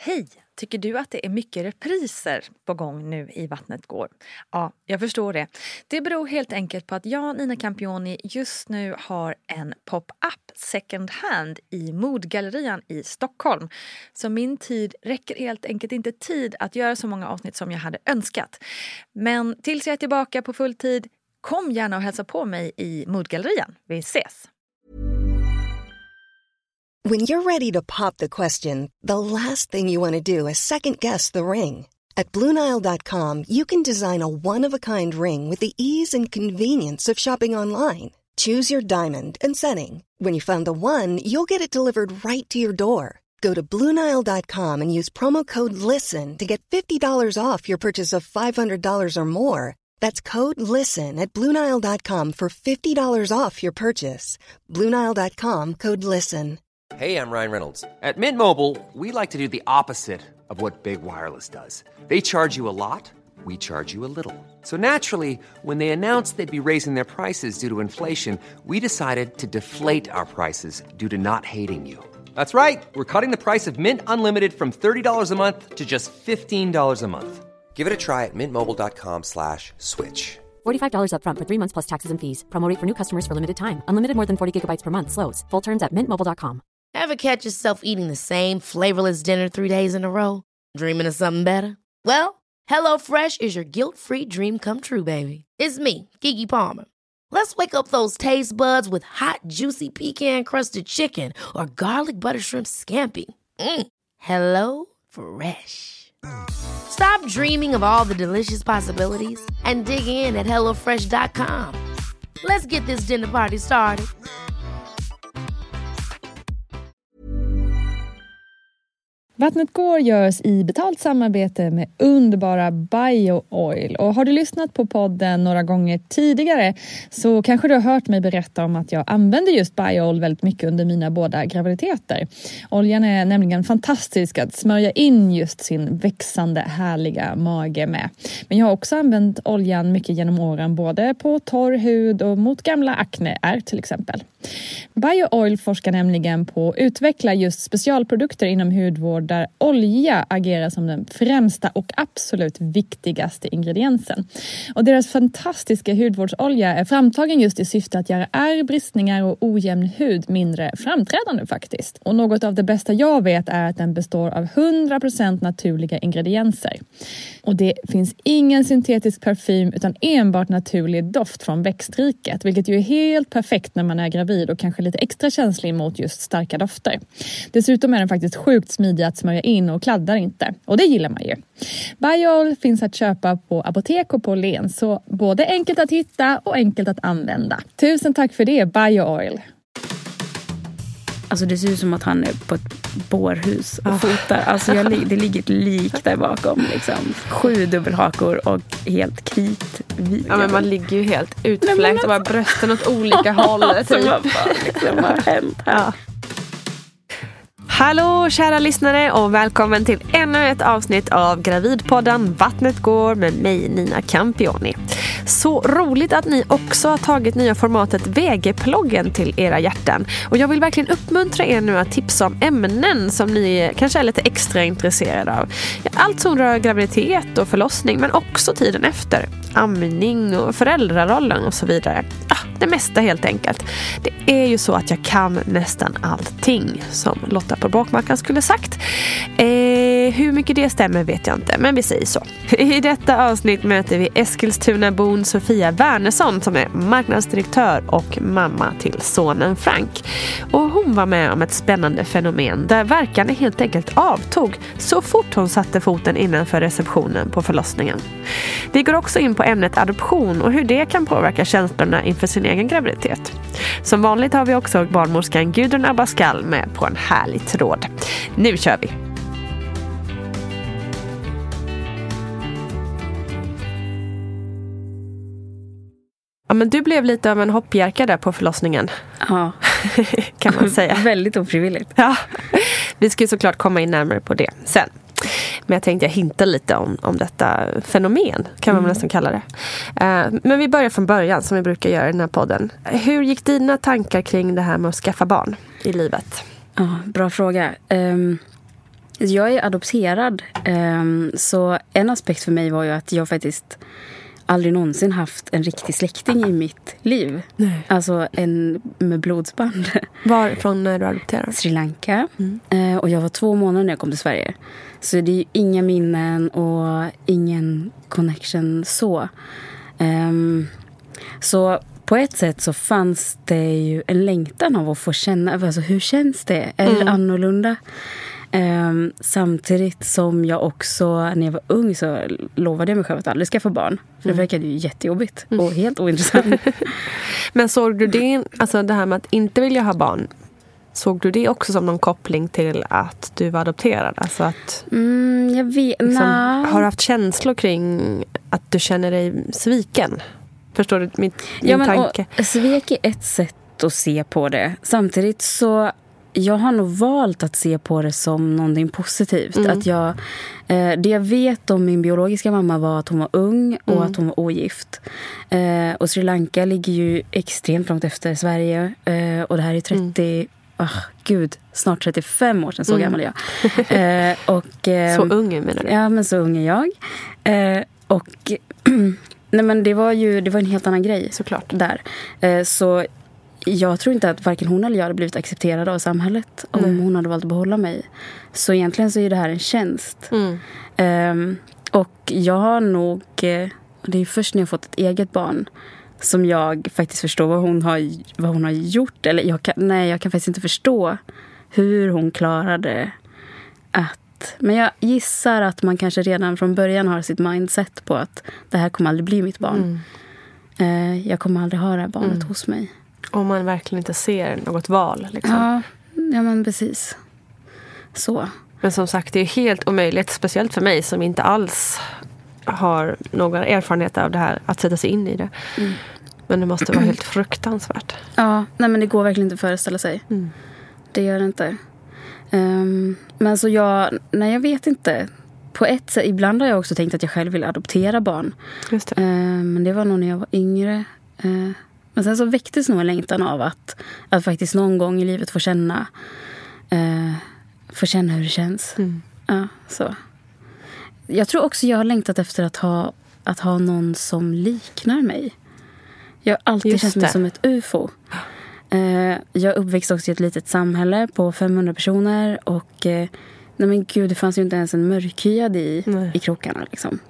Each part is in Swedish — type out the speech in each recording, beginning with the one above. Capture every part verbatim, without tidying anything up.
Hej! Tycker du att det är mycket repriser på gång nu i Vattnet går? Ja, jag förstår det. Det beror helt enkelt på att jag, Nina Campioni, just nu har en pop-up second hand i Modgallerian i Stockholm. Så min tid räcker helt enkelt inte tid att göra så många avsnitt som jag hade önskat. Men tills jag är tillbaka på full tid, kom gärna och hälsa på mig i Modgallerian. Vi ses! When you're ready to pop the question, the last thing you want to do is second-guess the ring. At Blue Nile dot com, you can design a one-of-a-kind ring with the ease and convenience of shopping online. Choose your diamond and setting. When you find the one, you'll get it delivered right to your door. Go to Blue Nile dot com and use promo code LISTEN to get fifty dollars off your purchase of five hundred dollars or more. That's code LISTEN at Blue Nile dot com for fifty dollars off your purchase. Blue Nile dot com, code LISTEN. Hey, I'm Ryan Reynolds. At Mint Mobile, we like to do the opposite of what Big Wireless does. They charge you a lot, we charge you a little. So naturally, when they announced they'd be raising their prices due to inflation, we decided to deflate our prices due to not hating you. That's right. We're cutting the price of Mint Unlimited from thirty dollars a month to just fifteen dollars a month. Give it a try at mintmobile.com slash switch. forty-five dollars up front for three months plus taxes and fees. Promo rate for new customers for limited time. Unlimited more than forty gigabytes per month. Slows full terms at mint mobile dot com. Ever catch yourself eating the same flavorless dinner three days in a row? Dreaming of something better? Well, HelloFresh is your guilt-free dream come true, baby. It's me, Keke Palmer. Let's wake up those taste buds with hot, juicy pecan-crusted chicken or garlic butter shrimp scampi. Mm. Hello Fresh. Stop dreaming of all the delicious possibilities and dig in at hello fresh dot com. Let's get this dinner party started. Vattnet går görs i betalt samarbete med underbara BioOil. Och har du lyssnat på podden några gånger tidigare så kanske du har hört mig berätta om att jag använder just BioOil väldigt mycket under mina båda graviditeter. Oljan är nämligen fantastisk att smörja in just sin växande härliga mage med. Men jag har också använt oljan mycket genom åren både på torr hud och mot gamla akneär till exempel. BioOil forskar nämligen på att utveckla just specialprodukter inom hudvård där olja agerar som den främsta och absolut viktigaste ingrediensen. Och deras fantastiska hudvårdsolja är framtagen just i syfte att göra ärr, bristningar och ojämn hud mindre framträdande faktiskt. Och något av det bästa jag vet är att den består av hundra procent naturliga ingredienser. Och det finns ingen syntetisk parfym utan enbart naturlig doft från växtriket, vilket ju är helt perfekt när man är gravid och kanske lite extra känslig mot just starka dofter. Dessutom är den faktiskt sjukt smidig att smörja in och kladdar inte. Och det gillar man ju. BioOil finns att köpa på apotek och på Len, så både enkelt att hitta och enkelt att använda. Tusen tack för det, BioOil. Alltså det ser ut som att han är på ett bårhus och fotar. Alltså jag, det ligger ett lik där bakom. Liksom. Sju dubbelhakor och helt kritvit. Ja, men man ligger ju helt utfläkt och bara brösten åt olika håll. Typ. Vad fan liksom har hänt här? Ja. Hallå kära lyssnare och välkommen till ännu ett avsnitt av Gravidpodden Vattnet går med mig Nina Campioni. Så roligt att ni också har tagit nya formatet V G-ploggen till era hjärtan. Och jag vill verkligen uppmuntra er nu att tipsa om ämnen som ni kanske är lite extra intresserade av. Allt som rör graviditet och förlossning men också tiden efter. Amning och föräldrarollen och så vidare. Ah, det mesta helt enkelt. Det är ju så att jag kan nästan allting som Lotta på Bråkmackan skulle sagt. Eh, hur mycket det stämmer vet jag inte, men vi säger så. I detta avsnitt möter vi Eskilstuna-bon Sofia Wernersson som är marknadsdirektör och mamma till sonen Frank. Och hon var med om ett spännande fenomen där verkan helt enkelt avtog så fort hon satte foten innanför receptionen på förlossningen. Vi går också in på ämnet adoption och hur det kan påverka känslorna inför sin egen graviditet. Som vanligt har vi också barnmorskan Gudrun Abascal med på en härlig tråd. Nu kör vi! Ja, men du blev lite av en hoppjerka där på förlossningen. Ja. Kan man säga. Väldigt ofrivilligt. Ja. Vi ska ju såklart komma in närmare på det sen. Men jag tänkte jag hinta lite om, om detta fenomen, kan man mm. nästan kalla det. Uh, men vi börjar från början som vi brukar göra i den här podden. Hur gick dina tankar kring det här med att skaffa barn i livet? Ja, bra fråga. Um, Jag är adopterad. Um, så en aspekt för mig var ju att jag faktiskt aldrig någonsin haft en riktig släkting i mitt liv. Nej. Alltså en med blodsband. Varifrån när du adopterade? Sri Lanka. Mm. Uh, och jag var två månader när jag kom till Sverige. Så det är ju inga minnen och ingen connection så. Um, så på ett sätt så fanns det ju en längtan av att få känna, alltså hur känns det? Är det mm. annorlunda? Um, samtidigt som jag också, när jag var ung så lovade jag mig själv att aldrig skaffa barn. För mm. det verkade ju jättejobbigt och mm. helt ointressant. Men såg du det, alltså det här med att inte vilja ha barn, såg du det också som någon koppling till att du var adopterad? Alltså att mm, jag vet, liksom, har du haft känslor kring att du känner dig sviken? Förstår du min, min ja, men, tanke? Och, svek är ett sätt att se på det. Samtidigt så jag har nog valt att se på det som någonting positivt. Mm. Att jag, eh, det jag vet om min biologiska mamma var att hon var ung och mm. att hon var ogift. Eh, och Sri Lanka ligger ju extremt långt efter Sverige. Eh, och det här är trettio... Mm. Oh, gud, snart trettiofem år sedan, så mm. gammal jag. Eh, och, eh, så ung menar du? Ja, men så ung är jag. Eh, och nej, men det var ju det var en helt annan grej. Såklart. Där. Eh, så jag tror inte att varken hon eller jag hade blivit accepterad av samhället om mm. hon hade valt att behålla mig. Så egentligen så är det här en tjänst. Mm. Um, och jag har nog, det är först när jag fått ett eget barn som jag faktiskt förstår vad hon har, vad hon har gjort. Eller jag kan, nej, jag kan faktiskt inte förstå hur hon klarade att... Men jag gissar att man kanske redan från början har sitt mindset på att det här kommer aldrig bli mitt barn. Mm. Uh, jag kommer aldrig ha det här barnet mm. hos mig. Om man verkligen inte ser något val. Liksom. Ja, ja, men precis. Så. Men som sagt, det är helt omöjligt. Speciellt för mig som inte alls har någon erfarenhet av det här. Att sätta sig in i det. Mm. Men det måste vara helt fruktansvärt. Ja, nej, men det går verkligen inte att föreställa sig. Mm. Det gör det inte. Um, men så jag, nej jag vet inte. På ett sätt, ibland har jag också tänkt att jag själv vill adoptera barn. Just det. Um, men det var nog när jag var yngre. Uh, Men sen så väcktes nog en längtan av att, att faktiskt någon gång i livet få känna, eh, få känna hur det känns. Mm. Ja, så. Jag tror också jag har längtat efter att ha, att ha någon som liknar mig. Jag har alltid Just känt mig det. som ett U F O. Eh, jag uppväxte också i ett litet samhälle på femhundra personer. Och eh, nej men gud, det fanns ju inte ens en mörkhyad i, i krokarna liksom.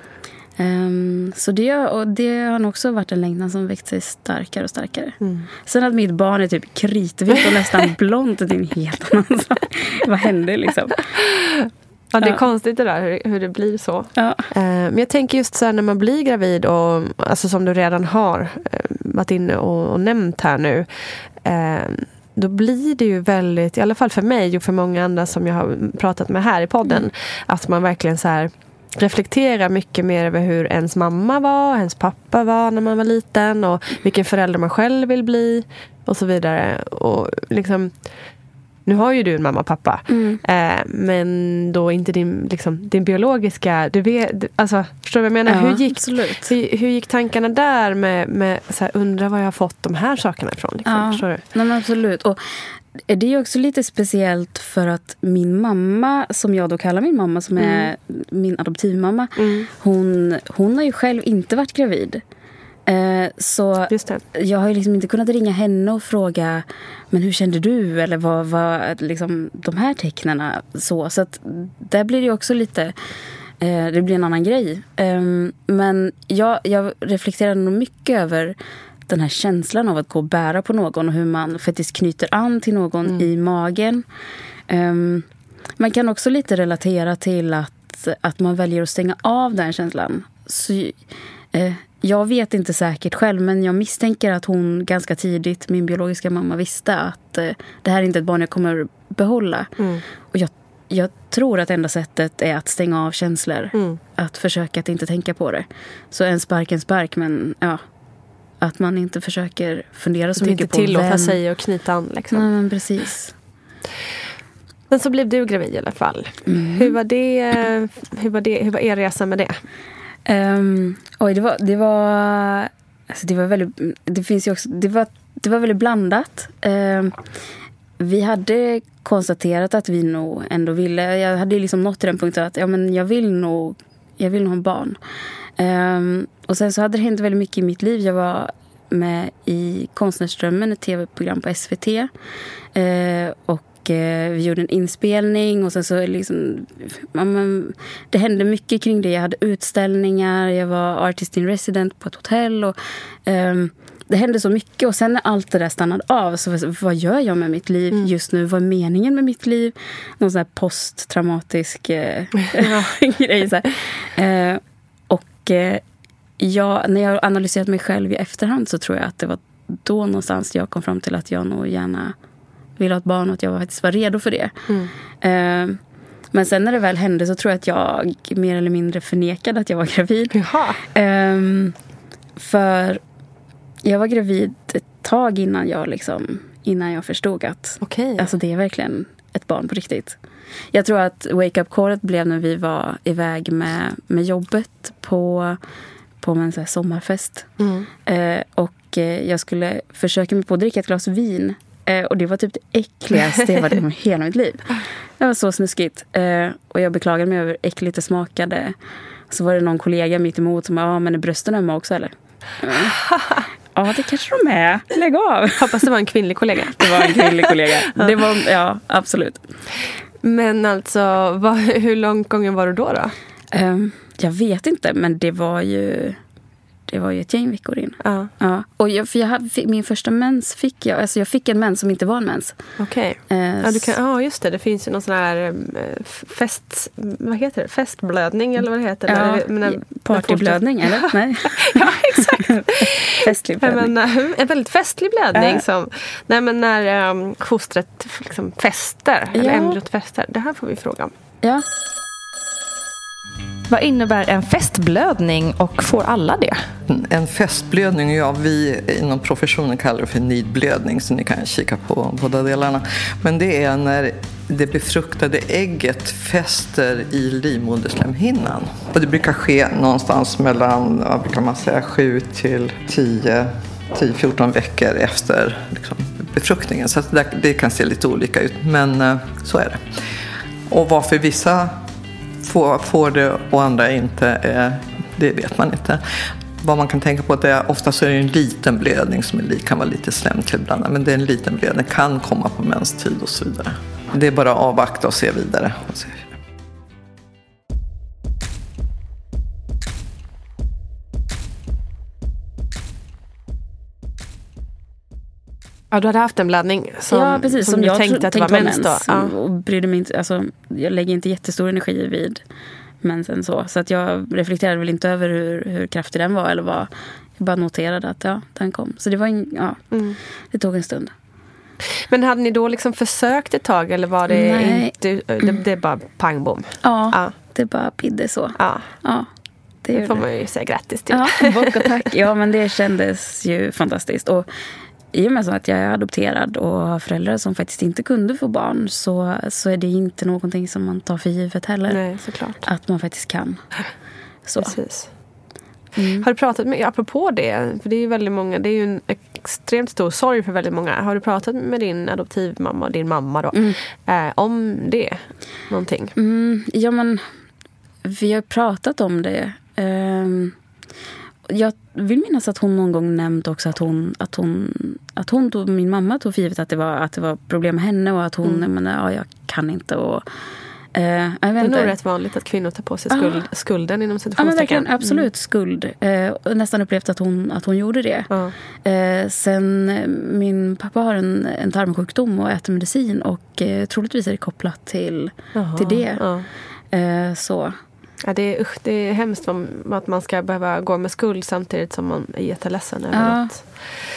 Um, så det, och det har nog också varit en längtan som växt sig starkare och starkare. Mm. Sen att mitt barn är typ kritvitt och nästan blont, det är en helt annan sak. Vad hände liksom? Ja, det är ja. konstigt det där hur, hur det blir så. Ja. Uh, men jag tänker just så här när man blir gravid och alltså som du redan har uh, varit inne och, och nämnt här nu. Uh, då blir det ju väldigt, i alla fall för mig och för många andra som jag har pratat med här i podden, mm. att man verkligen så här reflektera mycket mer över hur ens mamma var, ens pappa var när man var liten och vilken förälder man själv vill bli och så vidare. Och liksom, nu har ju du en mamma och pappa, mm. eh, men då inte din, liksom, din biologiska, du vet, alltså, förstår du vad jag menar? Ja, hur, gick, hur, hur gick tankarna där med, med så här, undra var jag har fått de här sakerna ifrån? Liksom, ja, förstår du? Nej, men absolut. Och det är också lite speciellt för att min mamma, som jag då kallar min mamma, som är mm. min adoptivmamma, mm. hon, hon har ju själv inte varit gravid. Eh, så jag har ju liksom inte kunnat ringa henne och fråga, men hur kände du? Eller vad var liksom de här tecknarna? Så, så att där blir det också lite, eh, det blir en annan grej. Eh, men jag, jag reflekterar nog mycket över den här känslan av att gå och bära på någon och hur man faktiskt knyter an till någon mm. i magen. Um, man kan också lite relatera till att, att man väljer att stänga av den känslan. Så, uh, jag vet inte säkert själv, men jag misstänker att hon ganska tidigt, min biologiska mamma, visste att uh, det här är inte ett barn jag kommer behålla. Mm. Och jag, jag tror att enda sättet är att stänga av känslor. Mm. Att försöka att inte tänka på det. Så en spark en spark, men ja... Att man inte försöker fundera så mycket på vem. Inte tillåta sig och knyta an. Liksom. Nej, men precis. Men så blev du gravid i alla fall. Mm. Hur var det? Hur var det? Hur var er resa med det? Um, oj, det var... Det var, alltså det var väldigt... Det finns ju också... Det var, det var väldigt blandat. Um, vi hade konstaterat att vi nog ändå ville, jag hade liksom nått till den punkten att ja, men jag vill nog, jag vill nog ha barn. Um, och sen så hade det hänt väldigt mycket i mitt liv. Jag var med i Konstnärsdrömmen, ett tv-program på S V T. Uh, och uh, vi gjorde en inspelning och sen så liksom, ja, men, det hände mycket kring det. Jag hade utställningar, jag var artist in resident på ett hotell och um, det hände så mycket och sen när allt det där stannade av så vad gör jag med mitt liv mm. just nu? Vad är meningen med mitt liv? Någon sån här posttraumatisk eh, grej. Så här. Eh, och eh, jag, när jag analyserat mig själv i efterhand så tror jag att det var då någonstans jag kom fram till att jag nog gärna ville ha ett barn och att jag faktiskt var redo för det. Mm. Eh, men sen när det väl hände så tror jag att jag mer eller mindre förnekade att jag var gravid. Eh, för jag var gravid ett tag innan jag liksom innan jag förstod att okay. alltså det är verkligen ett barn på riktigt. Jag tror att wake-up-callet blev när vi var iväg med, med jobbet på, på en så här sommarfest. Mm. Eh, och eh, jag skulle försöka mig på att dricka ett glas vin. Eh, och det var typ det äckligaste jag varit med hela mitt liv. Det var så snuskigt. Eh, och jag beklagade mig över hur äckligt det smakade. Så var det någon kollega mitt emot som ja, men är brösten ömma också eller? Mm. Ja, det kanske de är. Lägg av. Hoppas det var en kvinnlig kollega. Det var en kvinnlig kollega. Det var, ja, absolut. Men alltså, vad, hur långt gången var du då då? Um, jag vet inte, men det var ju det var ju ett gäng veckor in. Ja. Ja. Och jag, för jag hade, min första mens fick jag, alltså jag fick en mens som inte var en mens. Okej. Okay. Uh, ja, du kan, ja, just det. Det finns ju någon sån här fest, vad heter det? Festblödning eller vad det heter? Ja, eller, men, partyblödning eller? Nej. Ja, exakt. Festlig blödning. Men, en väldigt festlig blödning uh. som, nej men när um, fostret liksom fäster, ja. eller embryot fäster. Det här får vi fråga om. Ja. Vad innebär en festblödning och får alla det? En festblödning, ja, vi inom professionen kallar det för nidblödning, så ni kan kika på båda delarna. Men det är när det befruktade ägget fäster i livmoderslemhinnan. Och det brukar ske någonstans mellan, vad brukar man säga, sju till tio till fjorton veckor efter liksom, befruktningen. Så det, det kan se lite olika ut, men så är det. Och varför vissa får, får det och andra inte, eh, det vet man inte. Vad man kan tänka på är att det är, ofta så är det en liten blödning som är, kan vara lite slem till ibland, men det är en liten blödning, kan komma på menstid och så vidare. Det är bara att avvakta och se vidare. Och se. Ja, du hade haft en blödning som, ja, precis, som, som du jag tänkte att det var mens då. Ja. Och brydde mig inte, alltså, jag lägger inte jättestor energi vid mensen så. Så att jag reflekterade väl inte över hur, hur kraftig den var eller vad. Jag bara noterade att ja, den kom. Så det var en, ja, mm. det tog en stund. Men hade ni då liksom försökt ett tag eller var det Nej. inte, det, det är bara pang bom? Ja, ja, det bara pidde så. Ja. Ja. Det, det får man ju säga grattis till. Ja, bock och tack. Ja, men det kändes ju fantastiskt. Och i och med så att jag är adopterad och har föräldrar som faktiskt inte kunde få barn så, så är det inte någonting som man tar för givet heller. Nej, såklart. Att man faktiskt kan. Så. Precis. Mm. Har du pratat med, apropå det, för det är ju väldigt många, det är ju en extremt stor sorg för väldigt många. Har du pratat med din adoptivmamma, din mamma då, mm. eh, om det? Någonting? Mm, ja, men vi har pratat om det. Um, jag vill minnas att hon någon gång nämnt också att hon att hon att hon tog, min mamma tog för givet att det var att det var problem med henne och att hon mm. men ja, jag kan inte och eh, jag vet det är inte. nog rätt vanligt att kvinnor tar på sig skuld, ah. skulden inom situationstecken. Ja, men absolut mm. skuld. Eh, och nästan upplevt att hon att hon gjorde det. Ah. Eh, sen min pappa har en, en tarmsjukdom och äter medicin och eh, troligtvis är det kopplat till Aha. till det. Ah. Eh, så Ja, det, är, usch, det är hemskt att man ska behöva gå med skuld samtidigt som man är jätteledsen över ja. att...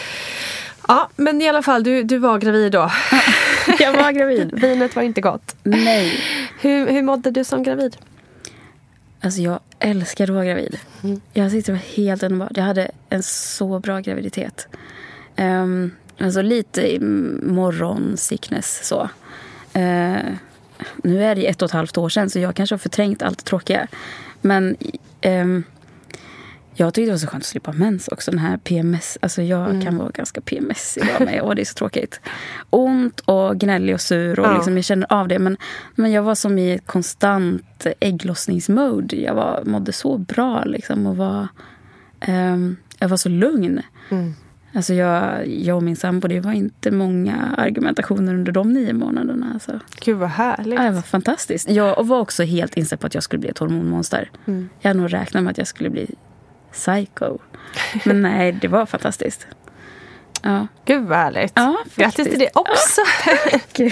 Ja, men i alla fall, du, du var gravid då. Ja, jag var gravid. Vinet var inte gott. Nej. Hur, hur mådde du som gravid? Alltså jag älskade att vara gravid. Mm. Jag tyckte det var helt underbart. Jag hade en så bra graviditet. Um, alltså lite morgonsickness så. Uh, Nu är det ett och ett halvt år sedan så jag kanske har förträngt allt tråkiga. Men um, Jag tyckte det var så skönt att slippa mens också. Den här P M S. Alltså jag mm. kan vara ganska P M S idag med. Och det är så tråkigt. Ont och gnällig och sur. Och ja. liksom, jag känner av det. Men, men jag var som i ett konstant ägglossningsmode. Jag var, mådde så bra liksom. Och var, um, jag var så lugn. Mm. Alltså jag, jag och min sambo, det var inte många argumentationer under de nio månaderna. Alltså. Gud vad härligt. Ja, det var fantastiskt. Jag var också helt inställd på att jag skulle bli ett hormonmonster. Mm. Jag hade nog räknat med att jag skulle bli psycho. Men nej, det var fantastiskt. Ja. Gud vad härligt. Ja, grattis till det också. Ja,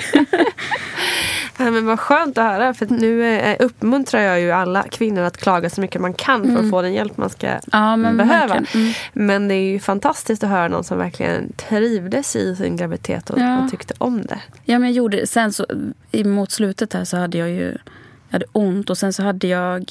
ja, men vad skönt att höra. För nu uppmuntrar jag ju alla kvinnor att klaga så mycket man kan för mm. att få den hjälp man ska ja, men behöva. Mm. Men det är ju fantastiskt att höra någon som verkligen trivdes i sin graviditet och, ja. och tyckte om det. Ja, men jag gjorde sen så mot slutet här så hade jag ju jag hade ont och sen så hade jag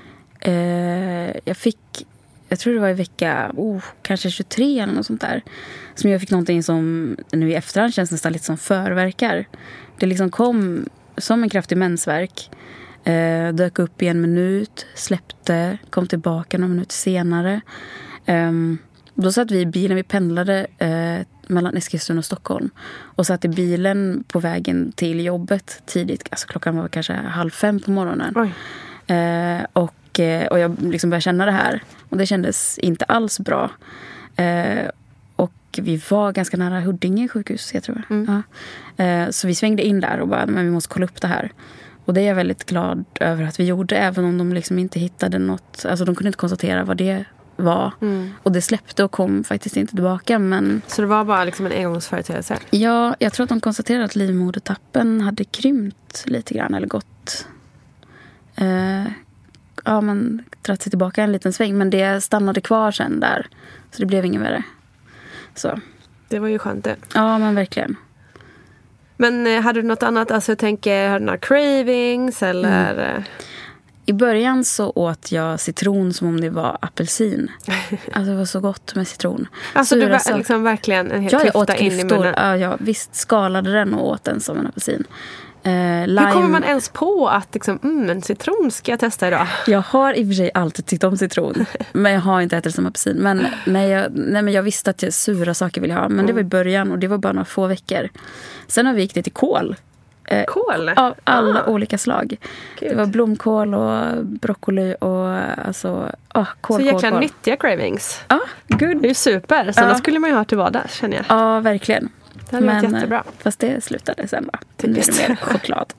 eh, jag fick jag tror det var i vecka oh, kanske tjugotre eller något sånt där. Som jag fick någonting som nu i efterhand känns nästan lite som förverkar. Det liksom kom som en kraftig mensvärk. Eh, dök upp i en minut, släppte, kom tillbaka några minuter senare. Eh, då satt vi i bilen, vi pendlade eh, mellan Eskilstuna och Stockholm. Och satt i bilen på vägen till jobbet tidigt. Alltså klockan var kanske halv fem på morgonen. Eh, och Och jag liksom började känna det här. Och det kändes inte alls bra. Eh, och vi var ganska nära Huddinge sjukhus, jag tror. Mm. Ja. Eh, så vi svängde in där och bara, men vi måste kolla upp det här. Och det är jag väldigt glad över att vi gjorde. Även om de liksom inte hittade något. Alltså de kunde inte konstatera vad det var. Mm. Och det släppte och kom faktiskt inte tillbaka. Men... Så det var bara liksom en engångsföreteelse? Ja, jag tror att de konstaterade att livmodertappen hade krympt lite grann. Eller gått... Eh, ja, man dratt sig tillbaka en liten sväng. Men det stannade kvar sen där. Så det blev ingen värre. Så. Det var ju skönt det. Ja, men verkligen. Men eh, hade du något annat? Alltså jag tänker, hade du några cravings? Eller... Mm. I början så åt jag citron som om det var apelsin. Alltså det var så gott med citron. Alltså du var liksom verkligen en hel ja, klyfta in i munnen? Ja, jag visst skalade den och åt den som en apelsin. Eh, Hur kommer man ens på att liksom, mm, en citron ska jag testa idag? Jag har i och för sig alltid tyckt om citron. Men jag har inte ätit det som apelsin. Men, nej, jag, nej, men jag visste att jag sura saker vill jag ha. Men mm. det var i början och det var bara några få veckor. Sen har vi gick det till kål. Eh, kål? Av alla ah. olika slag. Gud. Det var blomkål och broccoli och alltså, ah, kål, så jäkla kål, kål. nyttiga cravings. Ja, ah, good. Det är ju super. Så ah. då skulle man ju ha till vardags, känner jag. Ja, ah, verkligen. Det hade varit jättebra. Fast det slutade sen då. Nu är det mer choklad.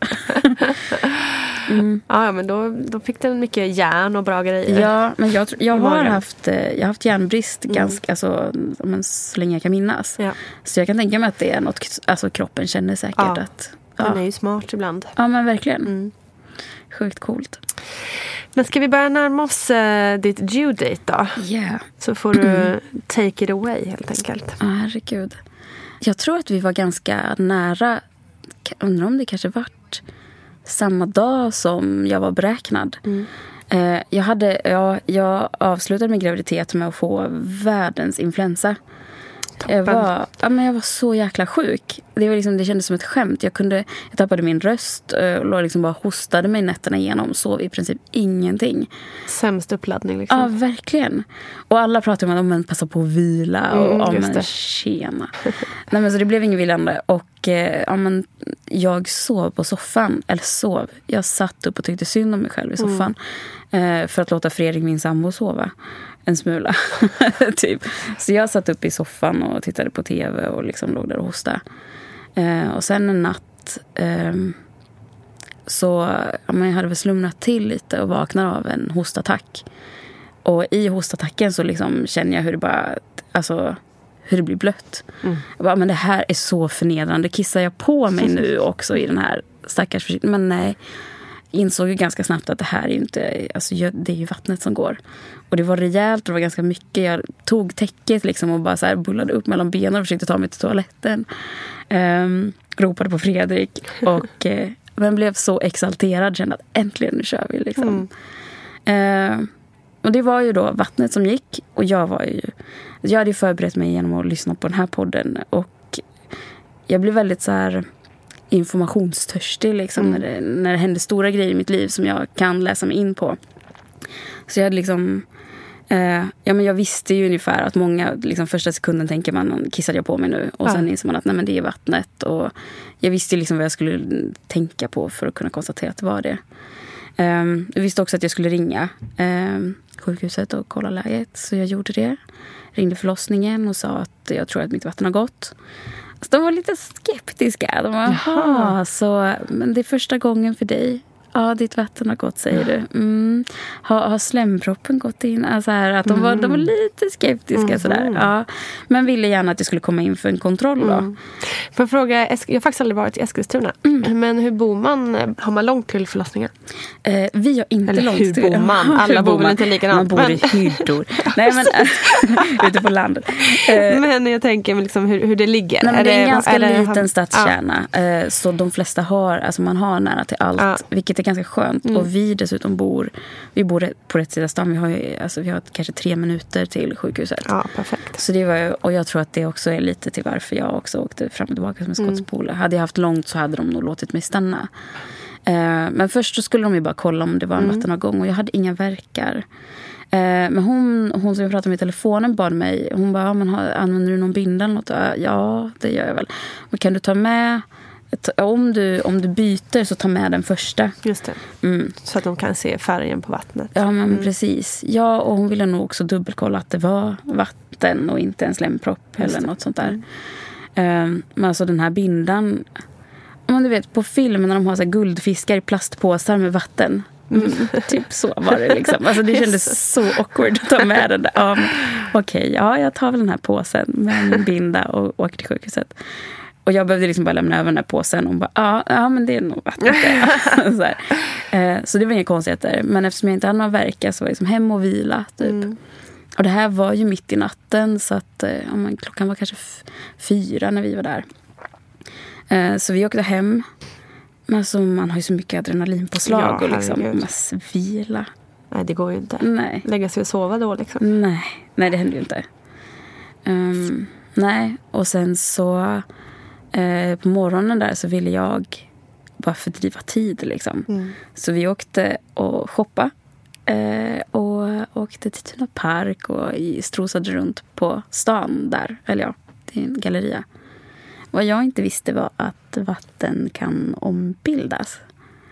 mm. Ja, men då, då fick den mycket järn och bra grejer. Ja, men jag, jag, har, haft, jag har haft järnbrist mm. ganska, alltså, men så länge jag kan minnas. Ja. Så jag kan tänka mig att det är något, alltså kroppen känner säkert ja. att... Ja. Den är ju smart ibland. Ja, men verkligen. Mm. Sjukt coolt. Men ska vi börja närma oss uh, ditt due date då? Yeah. Så får du take it away helt enkelt. Ja, herregud. Jag tror att vi var ganska nära. Undrar om det kanske vart samma dag som jag var beräknad. Mm. Eh, jag, hade, ja, jag avslutade min graviditet med att få världens influensa. Jag var, ja, men jag var så jäkla sjuk. Det, var liksom, det kändes som ett skämt. Jag, kunde, jag tappade min röst och liksom bara hostade mig nätterna igenom. Sov i princip ingenting. Sämst uppladdning liksom. Ja, verkligen. Och alla pratade om att man passar på att vila. Och mm, om en tjena. Nej, men så det blev ingen vilande. Och ja, men, jag sov på soffan. Eller sov. Jag satt upp och tyckte synd om mig själv i soffan. Mm. För att låta Fredrik, min sambo, sova en smula. typ. Så jag satt upp i soffan och tittade på tv och liksom låg där och hostade. Eh, och sen en natt eh, så ja, men jag hade väl slumnat till lite och vaknade av en hostattack. Och i hostattacken så liksom känner jag hur det bara, alltså hur det blir blött. Mm. Jag bara, men det här är så förnedrande. Kissar jag på mig nu också i den här stackars försiktigheten? Men nej. Insåg ju ganska snabbt att det här är ju inte, alltså det är ju vattnet som går. Och det var rejält, det var ganska mycket. Jag tog täcket liksom och bara så här bullade upp mellan benen och försökte ta mig till toaletten. Um, ropade på Fredrik och uh, men blev så exalterad, kände att äntligen nu kör vi liksom. Mm. Uh, och det var ju då vattnet som gick och jag var ju, jag hade ju förberett mig genom att lyssna på den här podden och jag blev väldigt så här informationstörstig liksom, mm. när, det, när det hände stora grejer i mitt liv som jag kan läsa mig in på. Så jag hade liksom Eh, ja, men jag visste ju ungefär att många, liksom första sekunden tänker man, kissade jag på mig nu? Och sen ja. inser man att nej, men det är vattnet. Och jag visste ju liksom vad jag skulle tänka på för att kunna konstatera att det var det. Eh, jag visste också att jag skulle ringa eh, sjukhuset och kolla läget. Så jag gjorde det. Ringde förlossningen och sa att jag tror att mitt vatten har gått. Så de var lite skeptiska. De var, jaha, så, men det är första gången för dig. Ja, ditt vatten har gått, säger du. Mm. Har, har slemproppen gått in? Alltså här, att de, var, de var lite skeptiska. Mm. Sådär. Ja. Men ville gärna att jag skulle komma in för en kontroll. Då. Mm. Får jag fråga, jag har faktiskt aldrig varit i Eskilstuna. Mm. Men hur bor man? Har man långt till förlossningen? Eh, vi har inte Eller långt hur till. bor man? Alla bor väl inte likadant. Man bor i hyddor. Nej, men ute på landet. Eh, men jag tänker liksom hur, hur det ligger. Nej, men är det är en det, ganska är det, liten det, stadskärna. Ja. Eh, så de flesta har, alltså man har nära till allt. Ja. Vilket är ganska skönt. Mm. Och vi dessutom bor, vi bor på rätt sida stan. Vi har, ju, alltså, vi har kanske tre minuter till sjukhuset. Ja, perfekt. Så det var, och jag tror att det också är lite till varför jag också åkte fram och tillbaka som en skottspole. Mm. Hade jag haft långt så hade de nog låtit mig stanna. Eh, men först så skulle de ju bara kolla om det var en mm. vattenavgång. Och jag hade inga verkar. Eh, men hon, hon som jag pratade med i telefonen bad mig. Hon bara, ja, men har, använder du någon binda eller något? Ja, det gör jag väl. Men kan du ta med... Om du, om du byter så ta med den första. Just det. Mm. Så att de kan se färgen på vattnet. Ja, men mm. precis. Ja, och hon ville nog också dubbelkolla att det var vatten och inte en slempropp eller något sånt där. Mm. Um, men alltså den här bindan... Men du vet, på film när de har så här guldfiskar i plastpåsar med vatten. Mm. Typ så var det liksom. Alltså det kändes så awkward att ta med den där. Ja, okej, okay, ja, jag tar väl den här påsen med min binda och åker till sjukhuset. Och jag behövde liksom bara lämna över den här påsen. Och bara, ja, ja men det är nog vattnet. så, här. Eh, så det var inga konstigheter. Men eftersom jag inte hade några verkar så var jag liksom hem och vila. Typ. Mm. Och det här var ju mitt i natten. Så att eh, ja, men klockan var kanske f- fyra när vi var där. Eh, så vi åkte hem. Men alltså, man har ju så mycket adrenalinpåslag. Ja, och liksom man vila. Nej, det går ju inte. Nej. Lägga sig och sova då liksom. Nej, nej det hände ju inte. Um, nej, och sen så... Eh, på morgonen där så ville jag bara fördriva tid liksom. Mm. Så vi åkte och shoppa eh, och åkte till Tuna Park och strosade runt på stan där. Eller ja, det är en galleria. Vad jag inte visste var att vatten kan ombildas.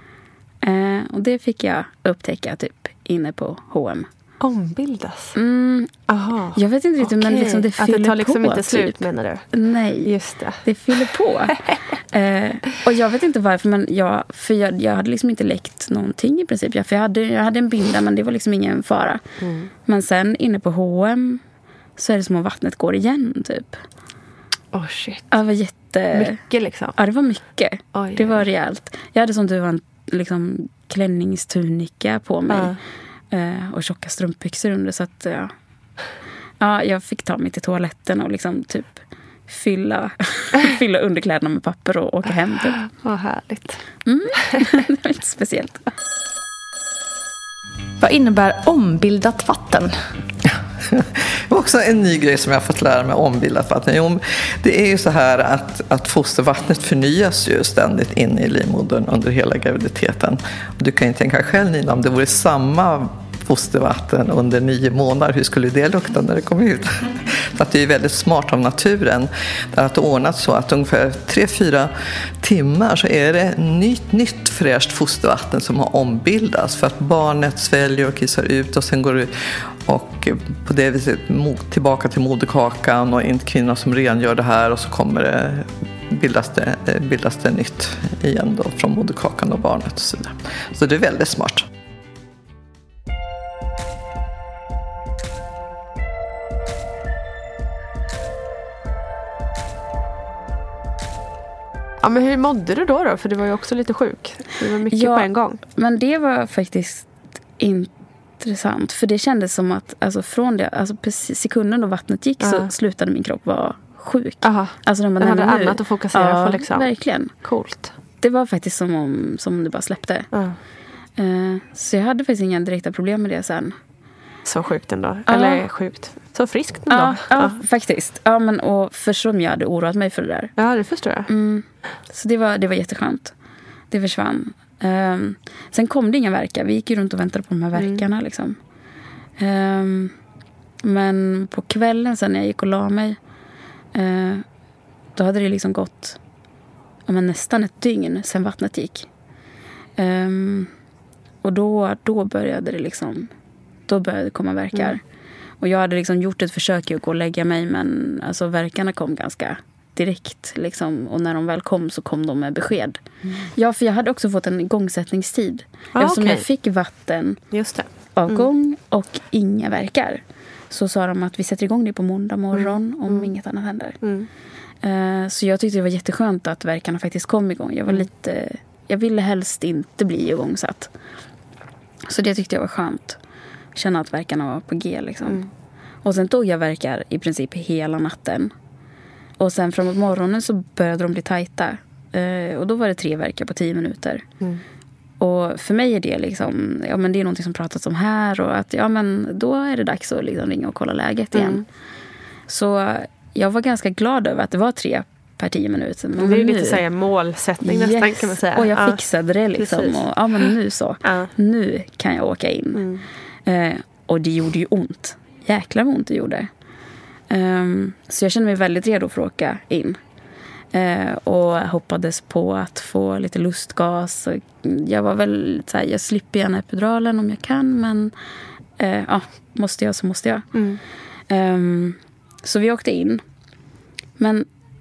Eh, och det fick jag upptäcka typ inne på H och M. Ombildas? Mm. Aha. Jag vet inte riktigt, okay. Men liksom det fyller på. Att det tar liksom på, inte slut, typ. Menar du? Nej, just det. Det fyller på. eh, och jag vet inte varför, men jag, för jag, jag hade liksom inte läckt någonting i princip. Jag, för jag, hade, jag hade en binda, men det var liksom ingen fara. Mm. Men sen inne på H och M så är det som om vattnet går igen, typ. Oh shit. Ja, det var jätte... Mycket liksom. Ja, det var mycket. Oj, det var rejält. Jag hade som du var en liksom, klänningstunika på mig. Uh. Uh, och tjocka strumpbyxor under, så att ja. Ja, jag fick ta mig till toaletten och liksom typ fylla, fylla underkläderna med papper och åka hem typ. Vad härligt. Mm. Det var lite speciellt. Vad innebär ombildat vatten? Det var också en ny grej som jag har fått lära mig om ombildat vatten. Jo, det är ju så här att, att fostervattnet förnyas ju ständigt inne i livmodern under hela graviditeten. Och du kan ju tänka själv, Nina, om det vore samma fostervatten under nio månader, hur skulle det lukta när det kom ut? Så att det är väldigt smart av naturen att det ordnat så att ungefär tre fyra timmar så är det nytt, nytt fräscht fostervatten som har ombildats för att barnet sväljer och kissar ut och sen går det och på det viset tillbaka till moderkakan och en kvinna som rengör det här och så kommer det bildas det, bildas det nytt igen då från moderkakan och barnet och så vidare. Så det är väldigt smart. Ja, men hur mådde du då då? För du var ju också lite sjuk. Det var mycket ja, på en gång. Men det var faktiskt intressant. För det kändes som att alltså från det, alltså precis sekunden då vattnet gick uh. så slutade min kropp vara sjuk. Aha. Alltså när man hade nu, annat att fokusera ja, på liksom. Verkligen. Coolt. Det var faktiskt som om, som om det bara släppte. Uh. Uh, så jag hade faktiskt inga direkta problem med det sen. Så sjukt ändå. Uh. Eller sjukt. Så friskt ändå. Ja, ja, ja, faktiskt. Ja, men och för som jag hade oroat mig för det där. Ja, det förstår jag. Mm. Så det var, det var jätteskönt. Det försvann. Um, sen kom det inga verkar. Vi gick ju runt och väntade på de här verkarna. Mm. Liksom. Um, Men på kvällen sen när jag gick och la mig, eh, då hade det liksom gått ja, men nästan ett dygn sen vattnet gick. Um, och då, då började det liksom, då började det komma verkar. Mm. Och jag hade liksom gjort ett försök att gå och lägga mig, men alltså verkarna kom ganska direkt liksom, och när de väl kom så kom de med besked. Mm. Ja, för jag hade också fått en igångsättningstid. Ah, eftersom okay. jag fick vatten Just det. avgång mm. och inga verkar. Så sa de att vi sätter igång det på måndag morgon mm. om mm. inget annat händer. Mm. Uh, så jag tyckte det var jätteskönt att verkarna faktiskt kom igång. Jag var mm. lite, jag ville helst inte bli igångsatt. Så det tyckte jag var skönt. Känna att verkarna var på G liksom. Mm. Och sen tog jag verkar i princip hela natten. Och sen framåt morgonen så började de bli tajta. Uh, och då var det tre verkar på tio minuter. Mm. Och för mig är det liksom, ja men det är någonting som pratats om här. Och att ja men då är det dags att liksom ringa och kolla läget igen. Mm. Så jag var ganska glad över att det var tre per tio minuter. Men det är ju nu, lite så här målsättning yes. nästan kan man säga. Och jag ja. fixade det liksom. Och, ja men nu så. Ja. Nu kan jag åka in. Mm. Uh, och det gjorde ju ont. Jäklar vad ont det gjorde. Um, så jag kände mig väldigt redo för att åka in. Uh, och hoppades på att få lite lustgas. Jag var väl så här, jag slipper gärna epiduralen om jag kan. Men uh, ja, måste jag så måste jag. Mm. Um, så vi åkte in. Men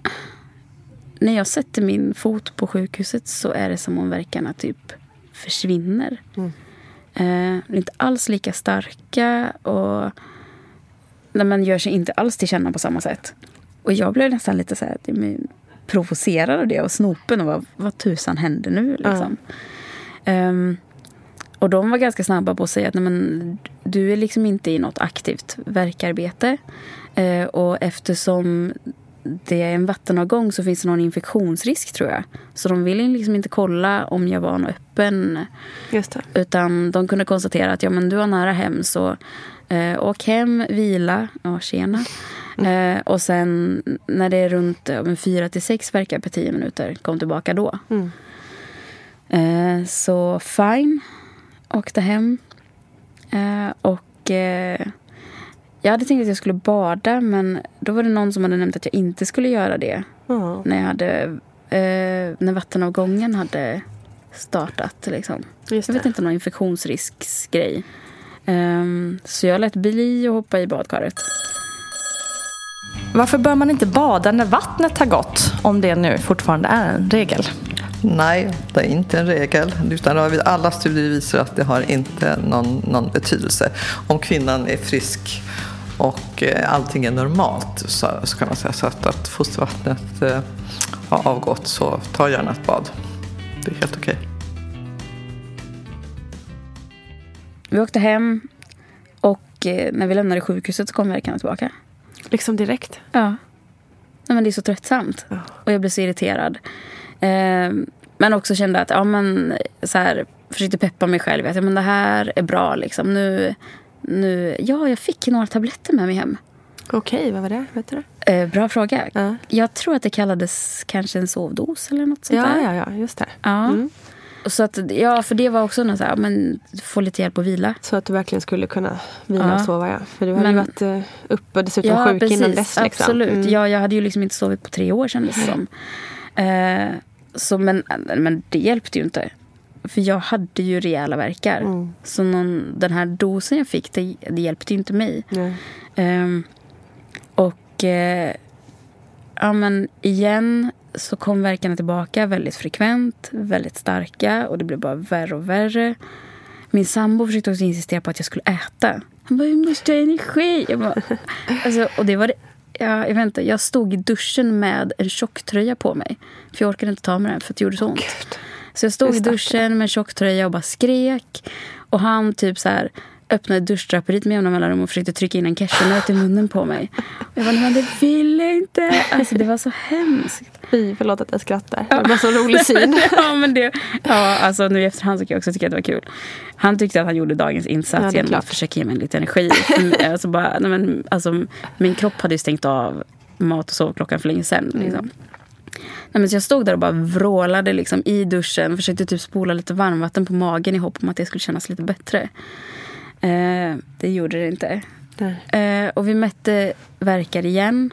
när jag sätter min fot på sjukhuset så är det som om verkarna typ försvinner. Mm. Uh, det är inte alls lika starka och när man gör sig inte alls till känna på samma sätt. Och jag blev nästan lite så här provocerad av det och snopen och vad, vad tusan händer nu liksom. Mm. Um, och de var ganska snabba på att säga att nej, men, du är liksom inte i något aktivt verkarbete. Uh, och eftersom det är en vattenavgång så finns det någon infektionsrisk tror jag. Så de ville liksom inte kolla om jag var öppen. Just det. Utan de kunde konstatera att ja, men du var nära hem så uh, åk hem, vila, ja tjena. Mm. Uh, och sen när det är runt uh, fyra till sex verkar per tio minuter kom tillbaka då. Mm. Uh, så fine. Åkte hem. Uh, och uh, jag hade tänkt att jag skulle bada, men då var det någon som hade nämnt att jag inte skulle göra det. Mm. När jag hade uh, när vattenavgången hade startat liksom. Jag vet inte, någon infektionsrisksgrej. Um, så jag lät bli och hoppa i badkaret. Varför bör man inte bada när vattnet har gått, om det nu fortfarande är en regel? Nej, det är inte en regel. Utan alla studier visar att det har inte någon, någon betydelse. Om kvinnan är frisk och eh, allting är normalt så, så kan man säga så att, att fostervattnet eh, har avgått, så ta gärna ett bad. Det är helt okej. Vi åkte hem och eh, när vi lämnade sjukhuset så kom verkarna tillbaka. Liksom direkt? Ja. Nej, men det är så tröttsamt. Oh. Och jag blev så irriterad. Eh, men också kände att ja, men, så här, försökte peppa mig själv. Att ja, men det här är bra. Liksom. Nu, nu, ja, jag fick några tabletter med mig hem. Okej, okay, vad var det? Vet du det? Eh, bra fråga. Uh. Jag tror att det kallades kanske en sovdos eller något sånt ja, där. Ja, ja, just det. Ja. Mm. Så att, ja, för det var också något så här, men få lite hjälp att vila. Så att du verkligen skulle kunna vila ja. och sova, ja. För du hade men, ju varit uppe och dessutom ja, sjuk precis, innan dess. Liksom. Absolut. Mm. Ja, jag hade ju liksom inte sovit på tre år sedan. Liksom. Eh, så, men, men det hjälpte ju inte. För jag hade ju rejäla verkar. Mm. Så någon, den här dosen jag fick, det, det hjälpte ju inte mig. Mm. Eh, och eh, ja, men igen så kom verkarna tillbaka väldigt frekvent, väldigt starka, och det blev bara värre och värre. Min sambo försökte också insistera på att jag skulle äta. Han bara, jag måste ha energi. Jag bara, alltså, och det var det, ja, jag vet inte, jag stod i duschen med en tjocktröja på mig. För jag orkade inte ta med den för att det gjorde så ont. Gud. Så jag stod i duschen med en tjocktröja och bara skrek. Och han typ så här öppnade duschdraperiet med jämna mellanrum och försökte trycka in en cashewnöt i munnen på mig. Och jag bara, men det vill inte. Alltså det var så hemskt. Fy, förlåt att jag skrattar. Ja. Det var så rolig syn. ja, men det, ja, alltså nu i efterhand så kan jag också tycka att det var kul. Han tyckte att han gjorde dagens insats ja, genom att försöka ge mig lite energi. alltså bara, nej, men, alltså, min kropp hade ju stängt av mat och sovklockan för länge sedan. Mm. Liksom. Nej, men så jag stod där och bara vrålade liksom, i duschen. Försökte typ spola lite varmvatten på magen i hopp om att det skulle kännas lite bättre. Eh, det gjorde det inte. Eh, och vi mätte verkar igen.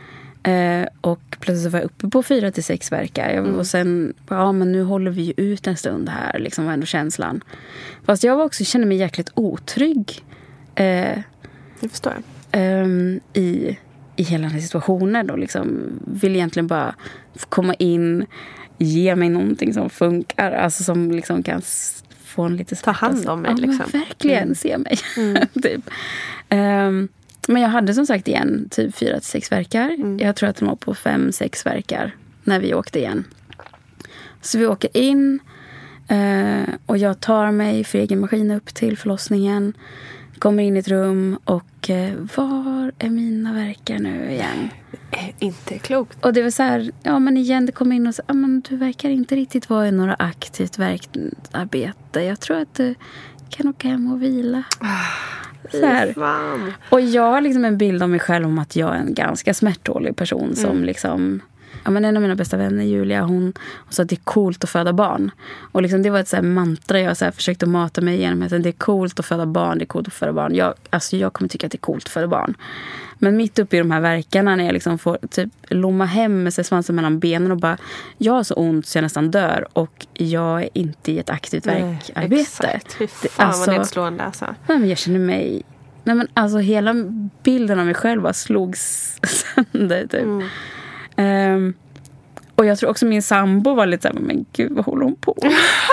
Eh, och plötsligt var jag uppe på fyra till sex verkar. Mm. Och sen, ja men nu håller vi ju ut en stund här. Liksom var ändå känslan. Fast jag var också, kände mig jäkligt otrygg. Eh, det förstår jag. Eh, i, I hela den här situationen. Och liksom vill egentligen bara komma in, ge mig någonting som funkar. Alltså som liksom kan få en lite ta hand om mig. Ja, liksom. verkligen mm. se mig. Mm. typ. Um, men jag hade som sagt igen typ fyra till sex verkar. Mm. Jag tror att den var på fem, sex verkar när vi åkte igen. Så vi åker in uh, och jag tar mig för egen maskin upp till förlossningen. Kommer in i ett rum och uh, var är mina verkar nu igen? Inte klokt. Och det var så här, ja men igen det kom in och så, ja men du verkar inte riktigt vara i några aktivt verkarbete. Jag tror att du kan åka hem och vila. Så här. Och jag har liksom en bild av mig själv om att jag är en ganska smärttålig person mm. som liksom, ja men en av mina bästa vänner Julia, hon, hon sa att det är coolt att föda barn. Och liksom det var ett så här mantra jag så här försökte mata mig igenom, att det är coolt att föda barn, det är coolt att föda barn. Jag, alltså jag kommer tycka att det är coolt att föda barn. Men mitt uppe i de här verkarna när jag liksom får typ lomma hem med sig svansen mellan benen och bara, jag har så ont så jag nästan dör och jag är inte i ett aktivt verkarbete. Exakt, fy fan alltså, vad nedslående alltså. Nej men jag känner mig, nej men alltså hela bilden av mig själv bara slogs sönder typ. Mm. Um, och jag tror också min sambo var lite såhär, men gud vad håller hon på?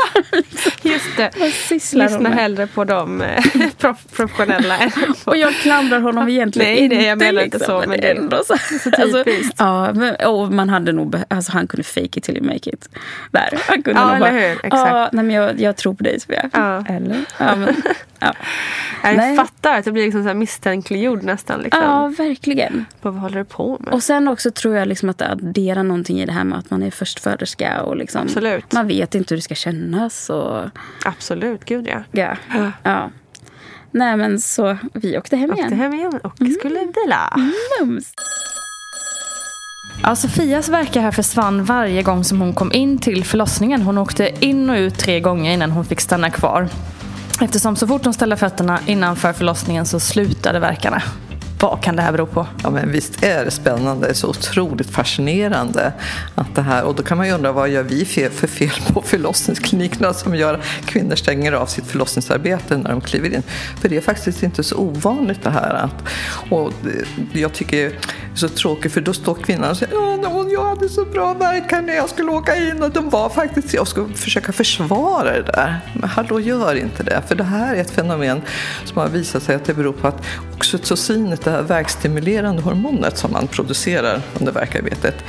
Just det, lyssna hellre på de professionella. Och jag klandrar honom egentligen nej, inte. Nej, jag menar inte så, men, men det är ändå så, så typiskt. Alltså, ja, men, och man hade nog, alltså han kunde fake it till you make it. Där, han kunde ja, nog eller bara, hur, exakt. Ja, nej men jag, jag tror på dig, Sofia. Ja. Eller? Ja, men, ja. Jag nej. fattar att det blir liksom så här misstänkliggjord nästan. Liksom. Ja, verkligen. Vad håller du på med? Och sen också tror jag liksom att det adderar någonting i det här med att man är förstföderska och liksom, absolut. Man vet inte hur det ska kännas. Och, absolut, gud ja. Ja, ja. ja. Nej men så vi åkte hem igen. Åkte hem igen och mm. skulle vila. Mums. Ja, Sofias verkar här försvann varje gång som hon kom in till förlossningen. Hon åkte in och ut tre gånger innan hon fick stanna kvar. Eftersom så fort hon ställde fötterna innanför förlossningen så slutade verkarna. Vad kan det här bero på? Ja, men visst är det spännande, det är så otroligt fascinerande att det här, och då kan man ju undra vad gör vi för fel på förlossningsklinikerna som gör att kvinnor stänger av sitt förlossningsarbete när de kliver in. För det är faktiskt inte så ovanligt det här att, och jag tycker det är så tråkigt för då står kvinnan och säger ja, jag hade så bra verkar när jag skulle åka in och de var faktiskt, jag skulle försöka försvara det där. Men hallå, gör inte det, för det här är ett fenomen som har visat sig att det beror på att oxytocinet, det här verkstimulerande hormonet som man producerar under verkarbetet,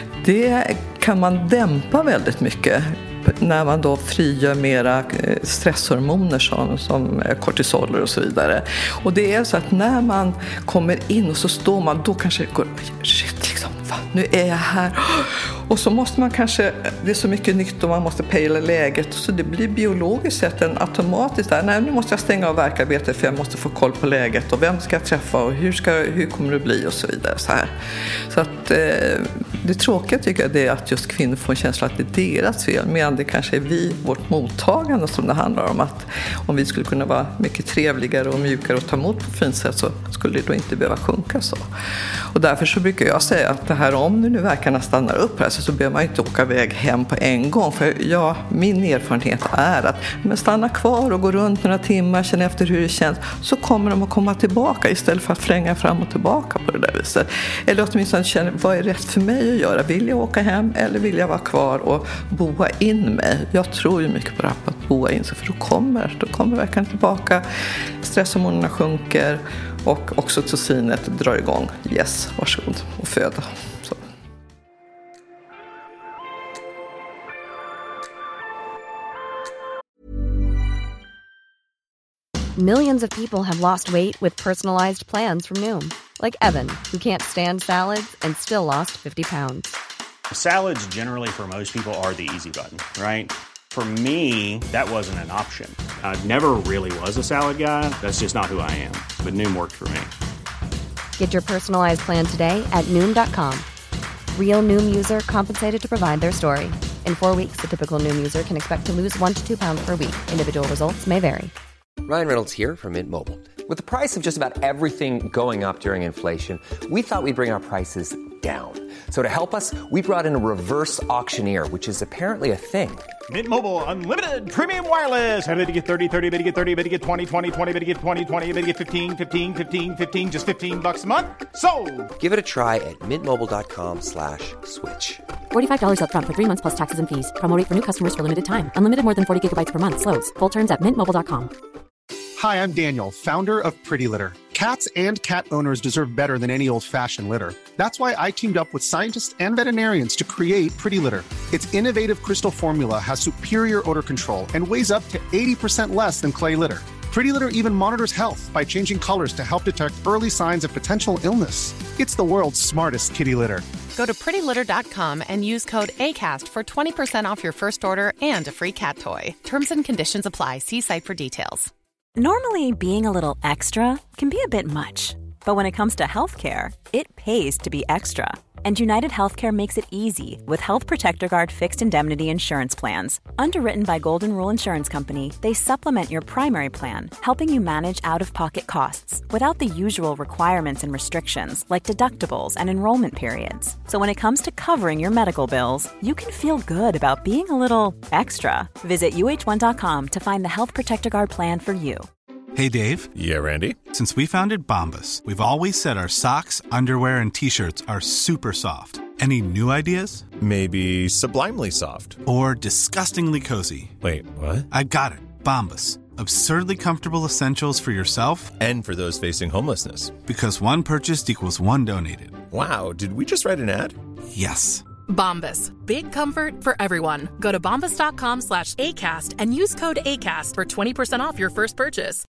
det kan man dämpa väldigt mycket när man då frigör mera stresshormoner som, som kortisoler och så vidare. Och det är så att när man kommer in och så står man, då kanske det går, shit liksom, va, nu är jag här. Och så måste man kanske, det är så mycket nytt och man måste pejla läget. Så det blir biologiskt sett en automatiskt där, nej nu måste jag stänga av verkarbetet för jag måste få koll på läget. Och vem ska jag träffa och hur, ska, hur kommer det bli och så vidare. Så, här. Så att eh, det tråkiga tycker jag det är att just kvinnor får en känsla att det är deras fel. Medan det kanske är vi, vårt mottagande som det handlar om. Att om vi skulle kunna vara mycket trevligare och mjukare och ta emot på fint sätt så skulle det då inte behöva sjunka så. Och därför så brukar jag säga att det här, om nu verkarna stannar upp här så behöver man inte åka iväg hem på en gång. För ja, min erfarenhet är att men stanna kvar och gå runt några timmar, känna efter hur det känns, så kommer de att komma tillbaka istället för att flänga fram och tillbaka på det där viset. Eller åtminstone känna, vad är rätt för mig att göra? Vill jag åka hem eller vill jag vara kvar och boa in mig? Jag tror ju mycket på det här, på att boa in sig, för då kommer, då kommer verkligen tillbaka, stresshormonerna sjunker och oxytocinet drar igång. Yes, varsågod och föda. Så. Millions of people have lost weight with personalized plans from Noom. Like Evan, who can't stand salads and still lost fifty pounds. Salads generally for most people are the easy button, right? For me, that wasn't an option. I never really was a salad guy. That's just not who I am. But Noom worked for me. Get your personalized plan today at Noom dot com. Real Noom user compensated to provide their story. In four weeks, the typical Noom user can expect to lose one to two pounds per week. Individual results may vary. Ryan Reynolds here from Mint Mobile. With the price of just about everything going up during inflation, we thought we'd bring our prices down. So to help us, we brought in a reverse auctioneer, which is apparently a thing. Mint Mobile Unlimited Premium Wireless. How to get thirty, thirty, how to get thirty, how to get twenty, twenty, twenty, how to get twenty, twenty, how to get fifteen, fifteen, fifteen, fifteen, just fifteen bucks a month? Sold! Give it a try at mintmobile.com slash switch. forty-five dollars up front for three months plus taxes and fees. Promo rate for new customers for limited time. Unlimited more than forty gigabytes per month. Slows full terms at mint mobile dot com. Hi, I'm Daniel, founder of Pretty Litter. Cats and cat owners deserve better than any old-fashioned litter. That's why I teamed up with scientists and veterinarians to create Pretty Litter. Its innovative crystal formula has superior odor control and weighs up to eighty percent less than clay litter. Pretty Litter even monitors health by changing colors to help detect early signs of potential illness. It's the world's smartest kitty litter. Go to pretty litter dot com and use code ACAST for twenty percent off your first order and a free cat toy. Terms and conditions apply. See site for details. Normally, being a little extra can be a bit much, but when it comes to healthcare, it pays to be extra. And United Healthcare makes it easy with Health Protector Guard fixed indemnity insurance plans. Underwritten by Golden Rule Insurance Company, they supplement your primary plan, helping you manage out-of-pocket costs without the usual requirements and restrictions like deductibles and enrollment periods. So when it comes to covering your medical bills, you can feel good about being a little extra. Visit U H one dot com to find the Health Protector Guard plan for you. Hey, Dave. Yeah, Randy. Since we founded Bombas, we've always said our socks, underwear, and T-shirts are super soft. Any new ideas? Maybe sublimely soft. Or disgustingly cozy. Wait, what? I got it. Bombas. Absurdly comfortable essentials for yourself and for those facing homelessness. Because one purchased equals one donated. Wow, did we just write an ad? Yes. Bombas. Big comfort for everyone. Go to bombas dot com slash ACAST and use code ACAST for twenty percent off your first purchase.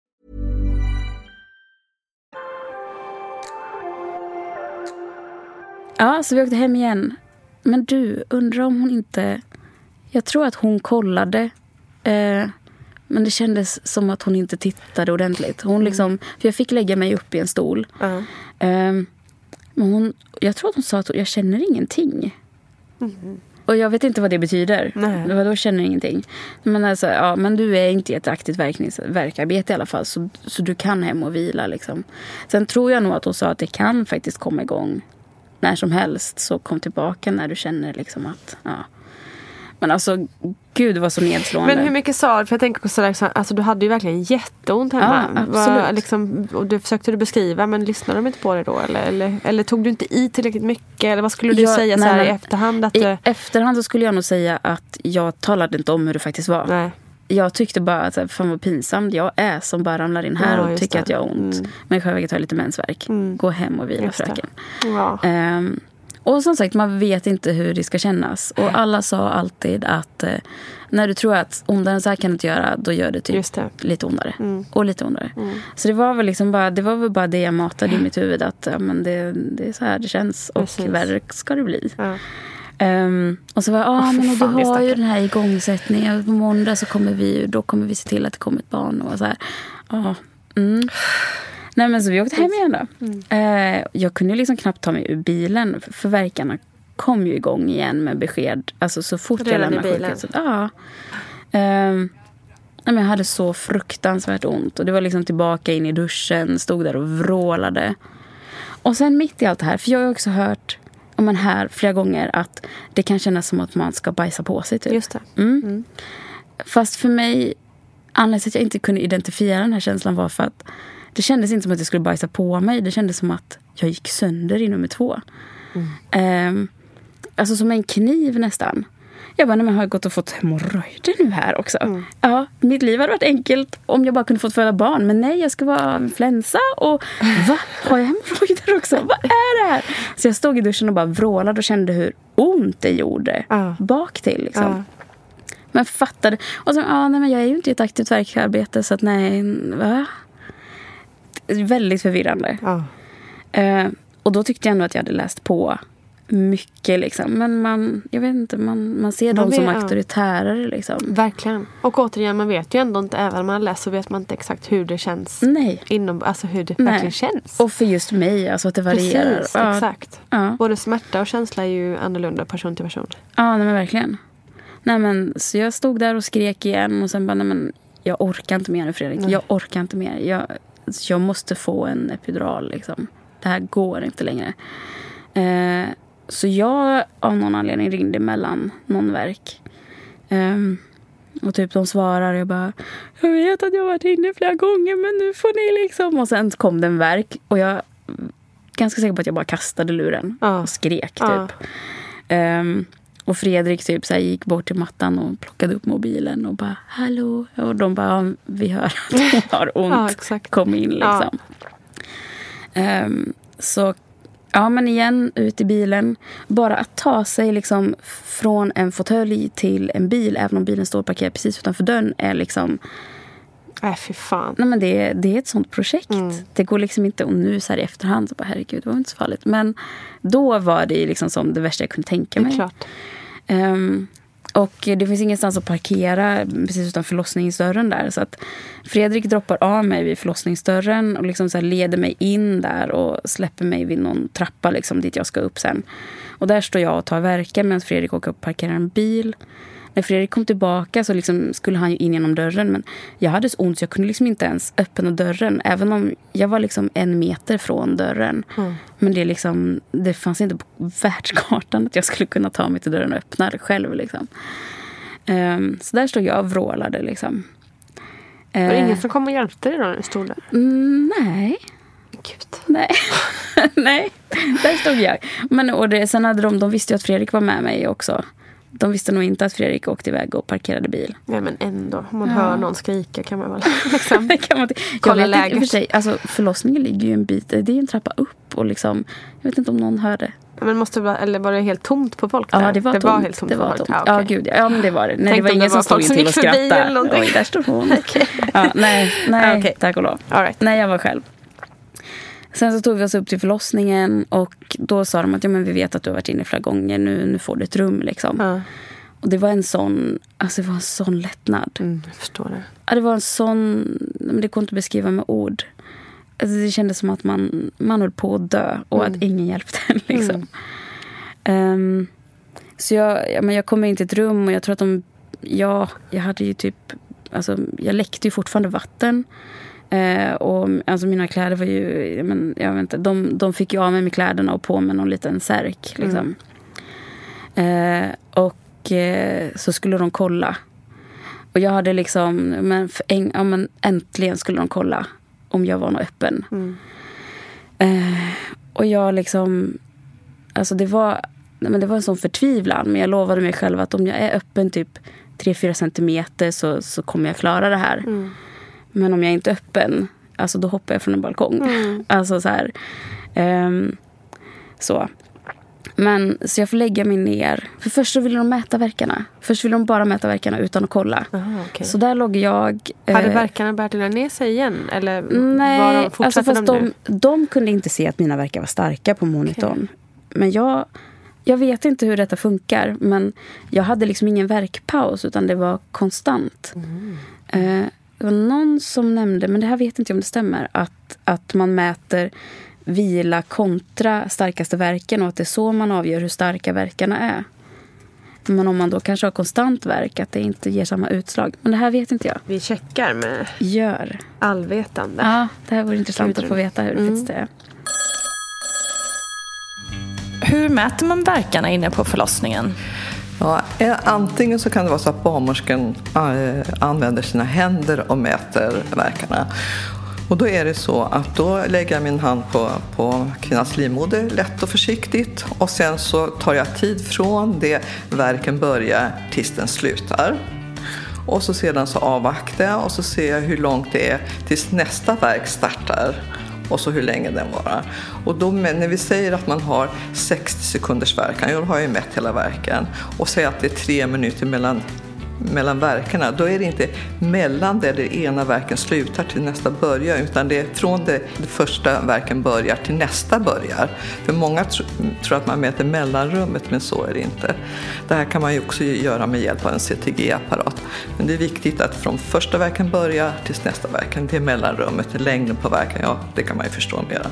Ja, så vi åkte hem igen. Men du, undrar om hon inte... Jag tror att hon kollade. Eh, men det kändes som att hon inte tittade ordentligt. Hon liksom... För jag fick lägga mig upp i en stol. Uh-huh. Eh, men hon... Jag tror att hon sa att jag känner ingenting. Mm-hmm. Och jag vet inte vad det betyder. Nej. Det var då känner ingenting. Men alltså, ja, men du är inte i ett aktivt verknings, verkarbete i alla fall. Så, så du kan hem och vila liksom. Sen tror jag nog att hon sa att det kan faktiskt komma igång när som helst. Så kom tillbaka när du känner liksom att, ja. Men alltså, gud, det var så nedslående. Men hur mycket sa du? För jag tänker sådär, alltså du hade ju verkligen jätteont hemma. Ja, absolut. Var, liksom, och det försökte du beskriva, men lyssnade de inte på det då? Eller, eller, eller tog du inte i tillräckligt mycket? Eller vad skulle du jag, säga nej, så här i efterhand? Att I du... efterhand så skulle jag nog säga att jag talade inte om hur det faktiskt var. Nej. Jag tyckte bara att fan vad pinsamt jag är som bara ramlar in här ja, och tycker det. Att jag har ont. Mm. Men själv jag har lite mensvärk. Mm. Gå hem och vila, fröken. Ja. Um, Och som sagt, man vet inte hur det ska kännas. Och alla sa alltid att eh, när du tror att ondare än så här kan du inte göra, då gör det typ det. lite ondare. Mm. Och lite ondare. Mm. Så det var väl liksom bara det var väl bara det jag matade i mitt huvud. Att ja, men det, det är så här det känns. Precis. Och värre ska det bli. Ja. Um, och så var jag, ah, oh, men och du har ju den här igångsättningen. På måndag så kommer vi, då kommer vi se till att det kommer ett barn. Och så här, ja, ah, mm. Nej, men så vi åkte hem igen då. Mm. Eh, jag kunde liksom knappt ta mig ur bilen. För verkarna kom ju igång igen med besked. Alltså så fort jag lämnade sjukhuset. Ja. Eh, men jag hade så fruktansvärt ont. Och det var liksom tillbaka in i duschen. Stod där och vrålade. Och sen mitt i allt det här. För jag har också hört om man här flera gånger. Att det kan kännas som att man ska bajsa på sig typ. Just det. Mm. Mm. Fast för mig. Anledningen till att jag inte kunde identifiera den här känslan var för att. Det kändes inte som att jag skulle bajsa på mig. Det kändes som att jag gick sönder i nummer två. Mm. Um, alltså som en kniv nästan. Jag bara, nej men har jag gått och fått hemorrojder nu här också? Mm. Ja, mitt liv hade varit enkelt om jag bara kunde fått föda barn. Men nej, jag ska vara influensa. Och va? Har jag hemorrojder också? Vad är det här? Så jag stod i duschen och bara vrålade och kände hur ont det gjorde. Uh. Bak till liksom. Uh. Men fattade. Och så, ja, nej men jag är ju inte i ett aktivt verkarbete. Så att nej, va? Väldigt förvirrande. Ja. Eh, och då tyckte jag ändå att jag hade läst på mycket liksom. Men man, jag vet inte, man, man ser man dem vet, som auktoritärer liksom. Verkligen. Och återigen, man vet ju ändå inte, även om man läser så vet man inte exakt hur det känns. Nej. Inom, alltså hur det Nej. verkligen känns. Och för just mig, alltså att det varierar. Precis, ja. exakt. Ja. Både smärta och känsla är ju annorlunda person till person. Ja, nej, men verkligen. Nej men, så jag stod där och skrek igen och sen bara, nej men jag orkar inte mer nu, Fredrik. Nej. Jag orkar inte mer. Jag, jag måste få en epidural liksom. Det här går inte längre. Eh, så jag av någon anledning ringde mellan någon verk. Eh, och typ de svarar och jag bara, jag vet att jag har varit inne flera gånger men nu får ni liksom. Och sen kom det en verk och jag ganska säker på att jag bara kastade luren ja. och skrek typ. Ja. Um, och Fredrik typ så här, gick bort till mattan och plockade upp mobilen och bara, hallå. Och de bara, vi hör att hon har ont. Ja, kom in liksom. Ja. Um, så ja, men igen, ut i bilen. Bara att ta sig liksom från en fåtölj till en bil, även om bilen står parkerad precis utanför dörren, är liksom... Äh, fy fan. Nej, men det, det är ett sånt projekt. Mm. Det går liksom inte, och nu så här i efterhand så bara, herregud, det var inte så farligt. Men då var det liksom som det värsta jag kunde tänka mig. Det är klart. Um, och det finns ingenstans att parkera precis utan förlossningsdörren där. Så att Fredrik droppar av mig vid förlossningsdörren och liksom så här leder mig in där och släpper mig vid någon trappa liksom dit jag ska upp sen. Och där står jag och tar verken medan Fredrik åker upp och parkerar en bil. När Fredrik kom tillbaka så liksom skulle han ju in genom dörren, men jag hade så ont så jag kunde liksom inte ens öppna dörren, även om jag var liksom en meter från dörren. Mm. Men det, liksom, det fanns inte på världskartan att jag skulle kunna ta mig till dörren och öppna det själv. Liksom. Um, så där stod jag och vrålade. Liksom. Var det uh, ingen som kom och hjälpte dig då när du stod där? Mm, nej. Gud. Nej. Nej, där stod jag. Men, och det, sen hade de, de visste ju att Fredrik var med mig också. De visste nog inte att Fredrik åkte iväg och parkerade bil. Nej, men ändå. Om man ja. hör någon skrika kan man väl liksom kan man kolla läget. För sig, alltså, förlossningen ligger ju en bit. Det är ju en trappa upp. Och liksom, jag vet inte om någon hörde. Ja, men måste vara, eller var det helt tomt på folk där? Ja, det var, det tomt. var helt tomt det var på folk. Tomt. Ja, okay. ja, gud. Ja, men det var det. Nej, det var ingen det var som stod till och skrattade. Oj, där stod hon. Okay. Ja, nej, nej okay. tack och lov. All right. Nej, jag var själv. Sen så tog vi oss upp till förlossningen. Och då sa de att ja, men vi vet att du har varit inne flera gånger. Nu, nu får du ett rum liksom. Ja. Och det var en sån, alltså det var en sån lättnad. Mm, jag förstår det. Ja, det var en sån, men det går inte att beskriva med ord. Alltså det kändes som att man, man höll på att dö och mm. att ingen hjälpte en liksom. Mm. Um, så jag, ja, men jag kommer in till ett rum och jag tror att de, ja, jag hade ju typ, alltså jag läckte ju fortfarande vatten. Uh, och alltså mina kläder var ju, ja, men, jag vet inte, de, de fick ju av mig med kläderna och på med någon liten särk liksom. Mm. Uh, och så skulle de kolla. Och jag hade liksom, men, för en, ja, men äntligen skulle de kolla om jag var nog öppen. Mm. Eh, och jag liksom, alltså det var, men det var en sån förtvivlan. Men jag lovade mig själv att om jag är öppen typ tre fyra centimeter så, så kommer jag klara det här. Mm. Men om jag inte är öppen, alltså då hoppar jag från en balkong. Mm. Alltså så här. Um, så. Men så jag får lägga mig ner. För först så ville de mäta verkarna. Först ville de bara mäta verkarna utan att kolla. Aha, okay. Så där låg jag. Hade eh, verkarna börjat dela ner sig igen? Eller nej, var de, alltså fast de, de, de kunde inte se att mina verkar var starka på monitorn. Okay. Men jag, jag vet inte hur detta funkar. Men jag hade liksom ingen verkpaus utan det var konstant. Mm. Eh, det var någon som nämnde, men det här vet inte om det stämmer, att, att man mäter vila kontra starkaste verken och att det är så man avgör hur starka verkarna är. Men om man då kanske har konstant verk, att det inte ger samma utslag. Men det här vet inte jag. Vi checkar med Gör. allvetande. Ja, det här vore intressant att få veta hur mm. det är. Hur mäter man verkarna inne på förlossningen? Ja, antingen så kan det vara så att barnmorskan använder sina händer och mäter verkarna. Och då är det så att då lägger jag min hand på, på kvinnans livmoder lätt och försiktigt. Och sen så tar jag tid från det verken börjar tills den slutar. Och så sedan så avvaktar jag och så ser jag hur långt det är tills nästa verk startar. Och så hur länge den varar. Och då när vi säger att man har sextio sekunders verkan, jag har ju mätt hela verken. Och säger att det är tre minuter mellan mellan verkarna, då är det inte mellan det det ena verken slutar till nästa börjar, utan det är från det, det första verken börjar till nästa börjar. För många tr- tror att man mäter mellanrummet, men så är det inte. Det här kan man ju också göra med hjälp av en C T G-apparat. Men det är viktigt att från första verken börjar till nästa verken, det är mellanrummet, längden på verken, ja, det kan man ju förstå mera.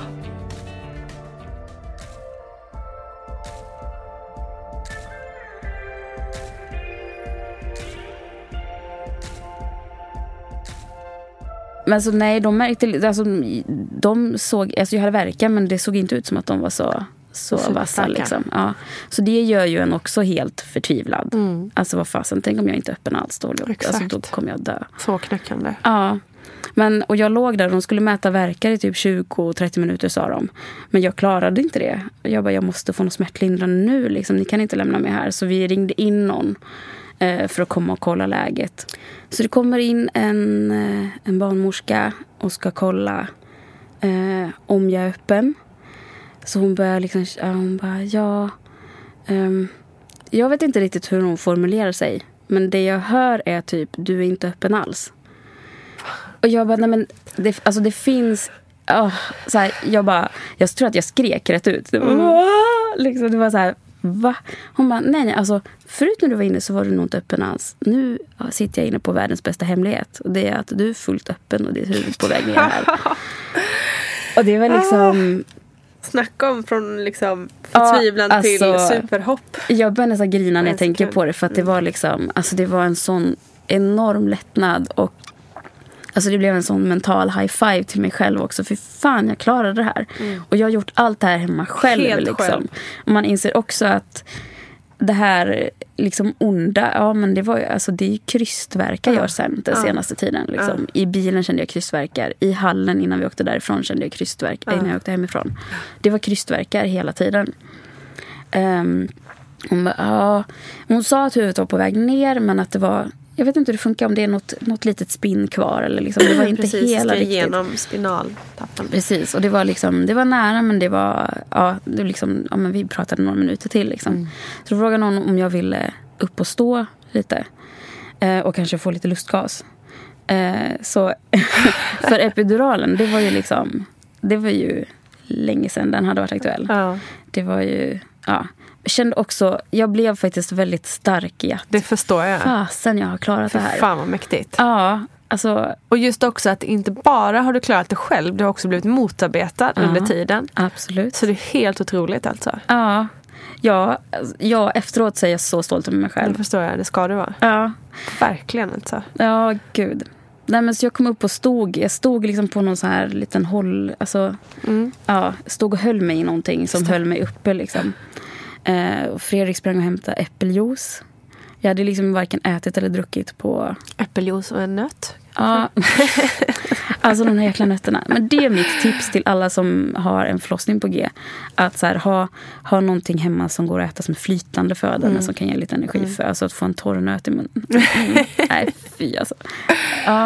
men alltså, nej, de märkte, alltså, de såg, alltså jag hade verkar, men det såg inte ut som att de var så så vassa liksom. Ja. Så det gör ju en också helt förtvivlad. Mm. Alltså vad fasen, tänk om jag inte är öppen alls då. Alltså, då kommer jag dö. Så knäckande. Ja. Men, och jag låg där och de skulle mäta verkar i typ tjugo till trettio minuter, sa de. Men jag klarade inte det. Jag bara, jag måste få något smärtlindrande nu liksom. Ni kan inte lämna mig här. Så vi ringde in någon eh, för att komma och kolla läget. Så det kommer in en, eh, en barnmorska och ska kolla eh, om jag är öppen. Så hon börjar liksom, ja, hon bara, ja, um, jag vet inte riktigt hur hon formulerar sig. Men det jag hör är typ, du är inte öppen alls. Och jag bara, nej men, det, alltså det finns, oh, så här, jag bara, jag tror att jag skrek rätt ut. Det var, mm. liksom, det var så här, va? Hon bara, nej nej, alltså förut när du var inne så var du nog inte öppen alls. Nu ja, sitter jag inne på världens bästa hemlighet. Och det är att du är fullt öppen och ditt huvud på väg ner här. Och det var liksom... Snacka om från liksom förtvivlan ja, alltså, till superhopp. Jag börjar nästan grina när jag tänker på det. För att det var liksom, alltså det var en sån enorm lättnad. Och alltså det blev en sån mental high five till mig själv också. För fan, jag klarade det här. Mm. Och jag har gjort allt det här hemma själv. Helt liksom. Själv. Och man inser också att det här liksom onda, ja men det var ju, alltså det är krystvärkar jag sen den senaste tiden liksom. I bilen kände jag krystvärkar, i hallen innan vi åkte därifrån kände jag krystvärk, innan jag åkte hemifrån. Det var krystvärkar hela tiden. Um, hon, bara, ja, hon sa att huvudet var på väg ner, men att det var, jag vet inte hur det funkar, om det är något, något litet spinn kvar eller liksom, det var inte precis, hela riktigt. Genom spinaltappen. Precis, och det var liksom, det var nära, men det var, ja, det liksom, ja men vi pratade några minuter till liksom. Mm. Så frågade någon om jag ville upp och stå lite eh, och kanske få lite lustgas. Eh, så för epiduralen, det var ju liksom, det var ju länge sedan den hade varit aktuell. Ja. Det var ju, ja. Jag kände också, jag blev faktiskt väldigt stark i att det förstår jag. Fasen, jag har klarat för det här. Fan vad mäktigt. Ja, alltså. Och just också att inte bara har du klarat det själv, du har också blivit motarbetad ja, under tiden. Absolut. Så det är helt otroligt alltså. Ja, ja, ja efteråt så är jag så stolt över mig själv. Det förstår jag, det ska du vara. Ja. Verkligen alltså. Ja, gud. Nej, men så jag kom upp och stod, jag stod liksom på någon så här liten håll, alltså, mm. ja, stod och höll mig i någonting som höll mig uppe liksom. Eh, och Fredrik sprang och hämtade äppeljuice. Jag hade liksom varken ätit eller druckit på... Äppeljuice och en nöt? Ja. Alltså de här jäkla nötterna. Men det är mitt tips till alla som har en förlossning på G. Att så här, ha, ha någonting hemma som går att äta som flytande föda. Mm. Men som kan ge lite energi för. Alltså att få en torr nöt i munnen. Mm. Nej, fy alltså. Ja.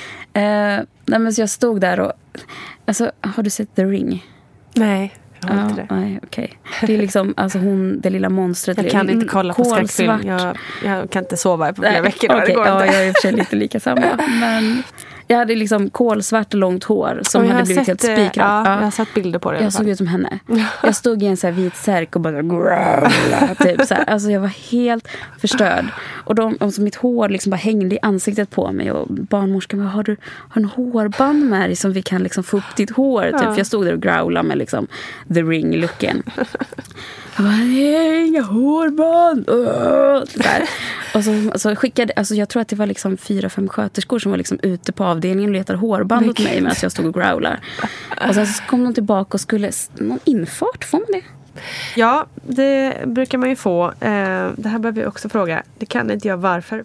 Eh, nej, men så jag stod där och... Alltså, har du sett The Ring? Nej. Ja, nej, okej. Okay. Det är liksom, alltså hon, det lilla monstret. Jag kan inte kolla på skräckfilm. Jag, jag kan inte sova på flera nej, veckor. Okay. Det går ja, inte. Jag är i och för sig lite lika samma. Men jag hade liksom kolsvart och långt hår som hade blivit helt spikrat. Ja, ja, jag har sett bilder på det. Jag såg ut som henne. Jag stod i en så här vit särk och bara growla, typ så här. Alltså jag var helt förstörd. Och de, alltså mitt hår liksom bara hängde i ansiktet på mig. Och barnmorskan bara, har du har en hårband med dig som vi kan liksom få upp ditt hår? Typ. Ja. För jag stod där och growlade med liksom The Ring-looken. Jag bara, nej, inga hårband. Uh, där. Och så, så skickade, alltså jag tror att det var liksom fyra, fem sköterskor som var liksom ute på avdelningen och letade hårband åt mig medan jag stod och growlar. Och sen så kom de tillbaka och skulle, någon infart, får man det? Ja, det brukar man ju få. Eh, det här behöver jag också fråga. Det kan inte jag, varför?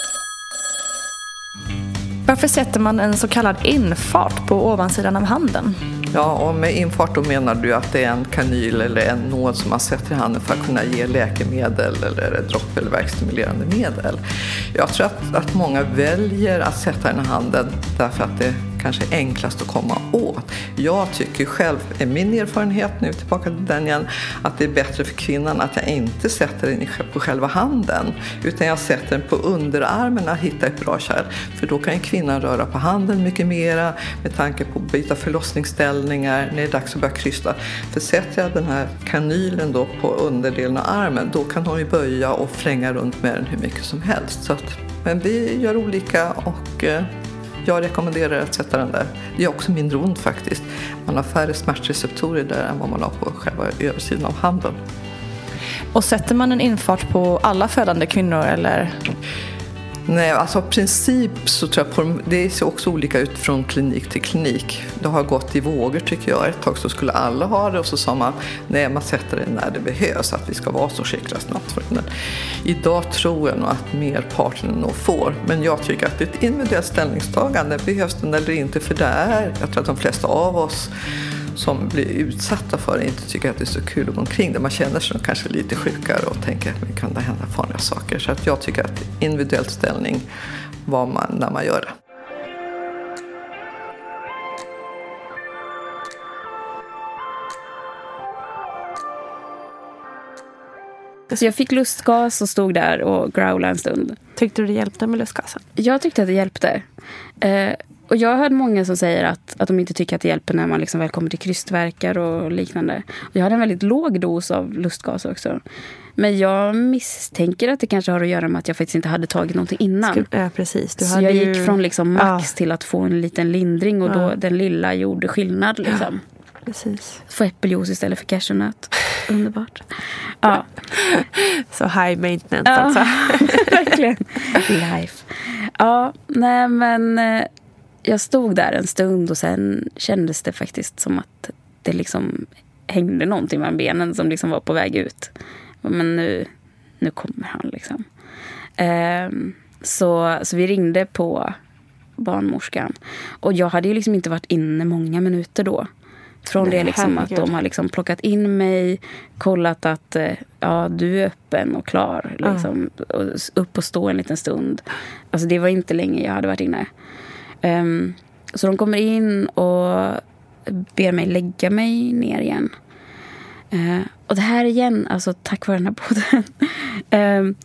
Varför sätter man en så kallad infart på ovansidan av handen? Ja, och med infart då menar du att det är en kanyl eller en nål som man sätter i handen för att kunna ge läkemedel eller dropp- eller verkstimulerande medel. Jag tror att, att många väljer att sätta den i handen därför att det kanske är enklast att komma åt. Jag tycker själv, är min erfarenhet nu tillbaka till den igen, att det är bättre för kvinnan att jag inte sätter den på själva handen utan jag sätter den på underarmen att hitta ett bra kärl. För då kan kvinnan röra på handen mycket mera med tanke på att byta förlossningsställningar när det är dags att börja krysta. För sätter jag den här kanylen då på underdelen av armen, då kan hon ju böja och flänga runt med den hur mycket som helst. Så att, men vi gör olika och eh, jag rekommenderar att sätta den där. Det är också mindre ont faktiskt. Man har färre smärtreceptorer där än vad man har på själva översidan av handen. Och sätter man en infart på alla födande kvinnor eller? Nej, alltså i princip så tror jag på, det ser också olika ut från klinik till klinik. Det har gått i vågor tycker jag. Ett tag så skulle alla ha det och så sa man nej, man sätter det när det behövs, att vi ska vara så skickliga snabbt. Men idag tror jag nog att merparten nog får. Men jag tycker att ett individuellt ställningstagande, behövs den eller inte, för det är, jag tror att de flesta av oss som blir utsatta för det inte tycker att det är så kul att gå omkring det. Man känner sig kanske lite sjukare och tänker att det kan hända farliga saker. Så att jag tycker att individuell ställning var man när man gör det. Så jag fick lustgas och stod där och growlade en stund. Tyckte du det hjälpte med lustgasen? Jag tyckte att det hjälpte. Eh, och jag har hört många som säger att, att de inte tycker att det hjälper när man liksom väl kommer till krystverkar och liknande. Och jag hade en väldigt låg dos av lustgas också. Men jag misstänker att det kanske har att göra med att jag faktiskt inte hade tagit någonting innan. Ja, precis. Du så hade jag ju... gick från liksom max ja. till att få en liten lindring och då ja. den lilla gjorde skillnad liksom. Ja. Precis. Få äppeljuice istället för cashewnöt. Underbart. Ja. Så high maintenance ja, alltså. Verkligen. Life. Ja, nej men jag stod där en stund och sen kändes det faktiskt som att det liksom hängde någonting med benen som liksom var på väg ut. Men nu, nu kommer han liksom. Um, så, så vi ringde på barnmorskan. Och jag hade ju liksom inte varit inne många minuter då. Från Nej, det liksom att de har liksom plockat in mig, kollat att ja, du är öppen och klar. Liksom, och upp och stå en liten stund. Alltså det var inte länge jag hade varit inne. Um, så de kommer in och ber mig lägga mig ner igen. Uh, och det här igen, alltså tack vare den här podden. um,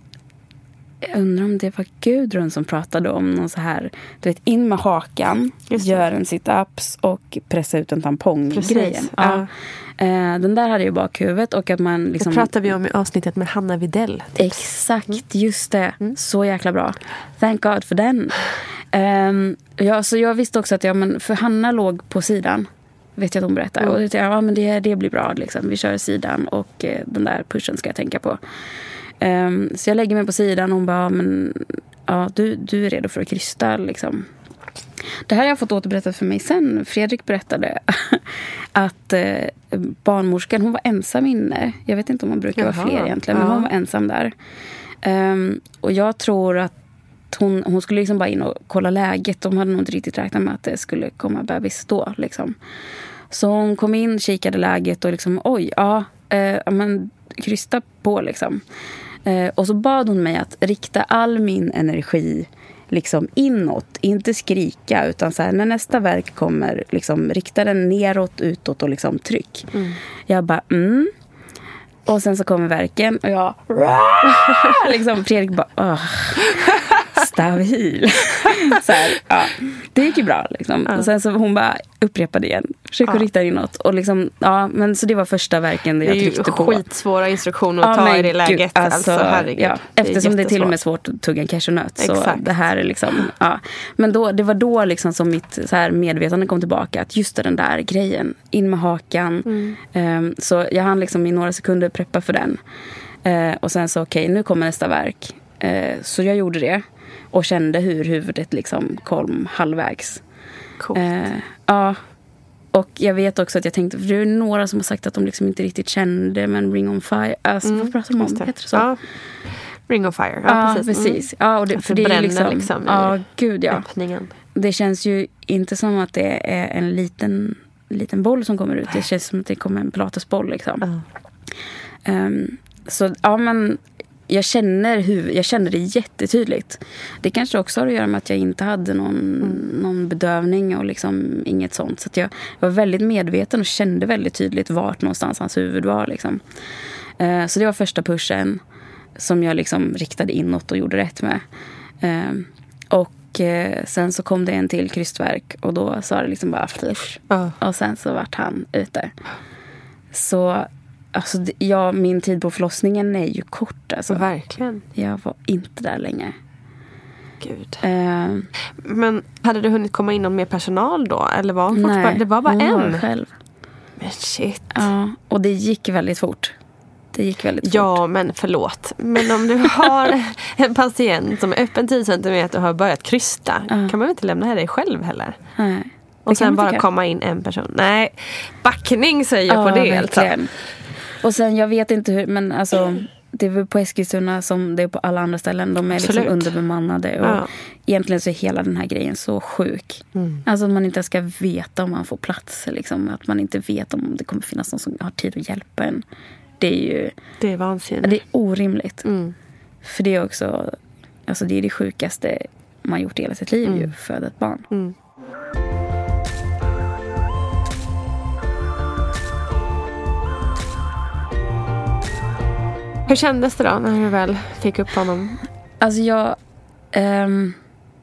Jag undrar om det var Gudrun som pratade om någon så här, du vet, in med hakan, gör en sit-ups och pressa ut en tampong-grejen. Ja. Ja. Den där hade ju bakhuvudet och att man liksom... Det pratade vi om i avsnittet med Hanna Videll. Exakt, mm. just det. Mm. Så jäkla bra. Thank God för den. Um, ja, så jag visste också att ja, men för Hanna låg på sidan. Vet jag att hon berättade. Mm. Och det, ja, men det, det blir bra liksom. Vi kör sidan och eh, den där pushen ska jag tänka på. Um, så jag lägger mig på sidan och hon bara, men ja, du, du är redo för att krysta liksom. Det här har jag fått återberättat för mig sen. Fredrik berättade att eh, barnmorskan, hon var ensam inne. Jag vet inte om hon brukar Jaha. vara fler egentligen, men ja. hon var ensam där. Um, och jag tror att hon, hon skulle liksom bara in och kolla läget. De hade nog inte riktigt räknat med att det skulle komma bebis då liksom. Så hon kom in, kikade läget och liksom, oj, ja, eh, men krysta på liksom. Eh, och så bad hon mig att rikta all min energi liksom inåt, inte skrika, utan så här, när nästa verk kommer liksom rikta den neråt, utåt och liksom tryck. Mm. Jag bara, mm. Och sen så kommer verken och jag liksom Fredrik bara, åh, stabil. Så här, ja. Det gick ju bra liksom. Ja. Och sen så hon bara upprepade igen. Försöker ja. rikta inåt. Och liksom, ja, men så det var första verken där jag tryckte på. Det är ju skitsvåra instruktioner att ja, ta i det läget. Gud, alltså, alltså, herregud. Ja, eftersom det är, det är till och med svårt att tugga en cashewnöt. Så Exakt. det här är liksom, ja. Men då, det var då liksom som mitt så här medvetande kom tillbaka. Att just den där grejen, in med hakan. Mm. Um, så jag hann liksom i några sekunder preppa för den. Uh, och sen så okej, okay, nu kommer nästa verk. Uh, så jag gjorde det. Och kände hur huvudet liksom kom halvvägs. Coolt. Uh, ja. Och jag vet också att jag tänkte, för det är några som har sagt att de liksom inte riktigt kände, men Ring on Fire, alltså mm, vad pratar man om? Heter det så? Ja. Ring on Fire, ja, ja precis. precis. Ja, och det, alltså för det är liksom, liksom ja, gud ja. Öppningen. Det känns ju inte som att det är en liten, liten boll som kommer ut. Det känns som att det kommer en pilatesboll liksom. Mm. Um, så ja, men jag känner hur, jag känner det jättetydligt. Det kanske också har att göra med att jag inte hade någon, mm. någon bedövning och liksom inget sånt. Så att jag var väldigt medveten och kände väldigt tydligt vart någonstans hans huvud var liksom. Uh, så det var första pushen som jag liksom riktade inåt och gjorde rätt med. Uh, och uh, sen så kom det en till krystverk och då sa det liksom bara flush. Uh. Och sen så vart han ute. Så alltså, ja, min tid på förlossningen är ju kort. Alltså. Verkligen. Jag var inte där länge. Gud. Uh, Men hade du hunnit komma in någon mer personal då? Eller var nej, bara, det var bara hon en? Var själv. Men shit. Ja, och det gick väldigt fort. det gick väldigt fort. Ja, men förlåt. Men om du har en patient som är öppen tio centimeter och har börjat krysta, uh. kan man inte lämna dig själv heller. Nej. Och sen bara tycka. komma in en person. Nej, backning säger jag ja, på det. Verkligen. Alltså. Och sen, jag vet inte hur, men alltså, det är väl på Eskilstuna som det är på alla andra ställen. De är liksom underbemannade. Och ja. egentligen så är hela den här grejen så sjuk. Mm. Alltså att man inte ska veta om man får plats. Liksom. Att man inte vet om det kommer finnas någon som har tid att hjälpa en. Det är ju... Det är vansinnigt. Det är orimligt. Mm. För det är också... Alltså det är det sjukaste man gjort i hela sitt liv. Mm. Ju, föda ett barn. Mm. Hur kändes det då när du väl fick upp honom? Alltså jag... Um,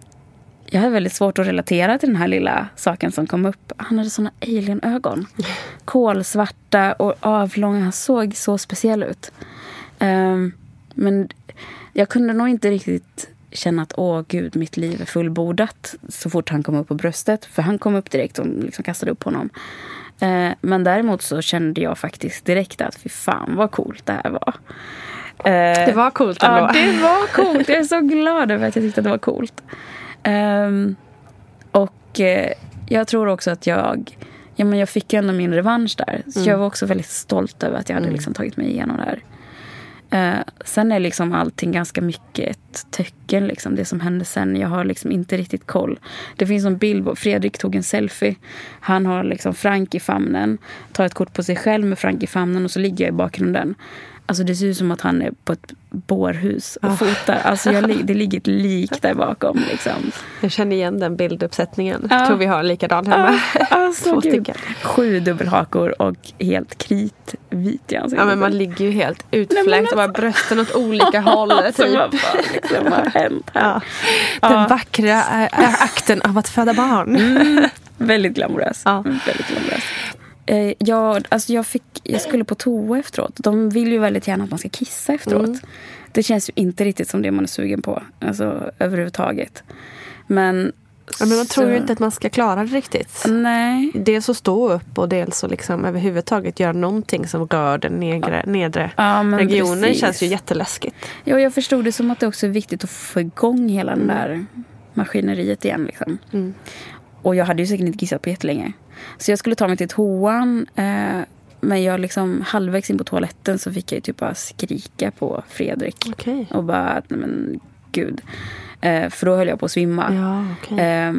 jag har väldigt svårt att relatera till den här lilla saken som kom upp. Han hade såna alienögon. Kolsvarta och avlånga. Han såg så speciell ut. Um, men jag kunde nog inte riktigt känna att åh gud, mitt liv är fullbordat så fort han kom upp på bröstet. För han kom upp direkt och liksom kastade upp honom. Uh, men däremot så kände jag faktiskt direkt att fy fan vad coolt det här var. Uh, det var coolt ändå. Ja, det var coolt. Jag är så glad över att jag tyckte att det var coolt. Um, och uh, jag tror också att jag ja, men jag fick ju ändå min revansch där. Så mm. jag var också väldigt stolt över att jag hade mm. liksom tagit mig igenom det här. Uh, sen är liksom allting ganska mycket ett tecken liksom, det som hände sen. Jag har liksom inte riktigt koll. Det finns en bild på Fredrik tog en selfie. Han har liksom Frank i famnen. Tar ett kort på sig själv med Frank i famnen och så ligger jag i bakgrunden. Alltså det ser ut som att han är på ett bårhus och oh. fotar. Alltså jag, det ligger ett lik där bakom liksom. Jag känner igen den bilduppsättningen. Jag tror vi har likadan hemma. Ah, alltså, Sju dubbelhakor och helt kritvit. Ja, men man ligger ju helt utfläkt och bara brösten åt olika håll. Typ. Vad fan liksom har hänt här? Ja. Den ja. vackra äh, akten av att föda barn. Mm. Väldigt glamorös. Ja. Väldigt glamorös. Eh, jag, alltså jag, fick, jag skulle på toa efteråt. De vill ju väldigt gärna att man ska kissa efteråt. Mm. Det känns ju inte riktigt som det man är sugen på. Alltså överhuvudtaget. Men, ja, men man så... tror ju inte att man ska klara det riktigt. Nej. Dels att stå upp och dels att liksom överhuvudtaget göra någonting som rör den nedre, nedre ja, regionen. Precis. Känns ju jätteläskigt. Ja, jag förstod det som att det också är viktigt att få igång hela mm. den där maskineriet igen. Liksom. Mm. Och jag hade ju säkert inte kissat på jättelänge. Så jag skulle ta mig till toan. Eh, men jag liksom halvvägs in på toaletten så fick jag ju typ bara skrika på Fredrik. Okay. Och bara, nej men gud. Eh, för då höll jag på att svimma. Ja, okay. eh,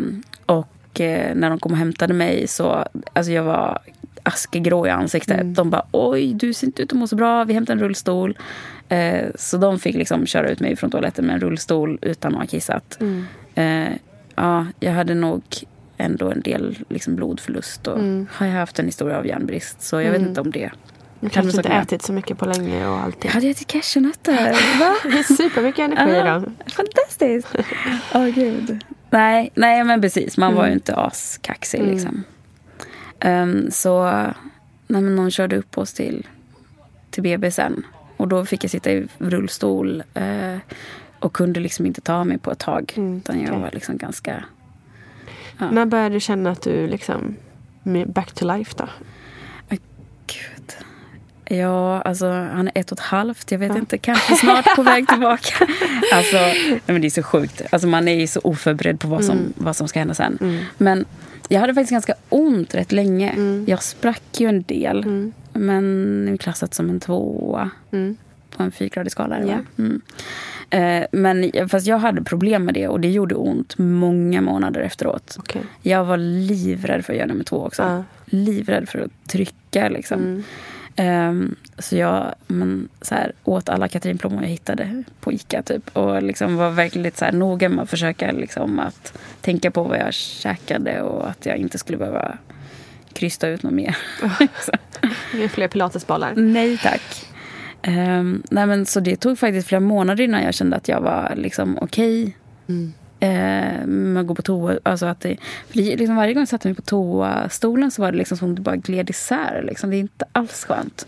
och eh, när de kom och hämtade mig så, alltså jag var askegrå i ansiktet. Mm. De bara, oj du ser inte ut att må så bra. Vi hämtar en rullstol. Eh, så de fick liksom köra ut mig från toaletten med en rullstol utan att ha kissat. Mm. Eh, ja, jag hade nog ändå en del liksom blodförlust och mm. har jag haft en historia av järnbrist så jag mm. vet inte om det. Du kanske inte ätit så mycket på länge och allting. Jag hade ätit cashewnötter. Va? Det är supermycket energi i dem. Fantastiskt. Åh oh, gud. Nej, nej men precis. Man mm. var ju inte askaxig mm. liksom. Um, så när någon körde upp oss till, till B B sen och då fick jag sitta i rullstol uh, och kunde liksom inte ta mig på ett tag. Mm. Utan jag okay. var liksom ganska... Ja. När började du känna att du liksom back to life då? Oh, gud. Ja, alltså han är ett och ett halvt. Jag vet ja. inte, kanske snart på väg tillbaka. Alltså, men det är så sjukt. Alltså man är ju så oförberedd på vad som, mm. vad som ska hända sen. Mm. Men jag hade faktiskt ganska ont rätt länge. Mm. Jag sprack ju en del. Mm. Men nu är klassat som en tvåa. Mm. På en fyrgradig skala. Yeah. Mm. Eh, men fast jag hade problem med det och det gjorde ont många månader efteråt. Okay. Jag var livrädd för att göra nummer två också. Uh. Livrädd för att trycka liksom. Mm. Um, så jag men, så här, åt alla katrinplommor jag hittade på Ica typ. Och liksom var verkligen så här, noga med att försöka liksom, att tänka på vad jag käkade och att jag inte skulle behöva krysta ut något mer. Oh. Med fler pilatesbollar. Nej tack. Um, nej men så det tog faktiskt flera månader innan jag kände att jag var liksom okej okay. mm. uh, med att gå på toa. Alltså att det, för det, liksom varje gång jag satte mig på toastolen så var det liksom som det bara gled isär liksom. Det är inte alls skönt.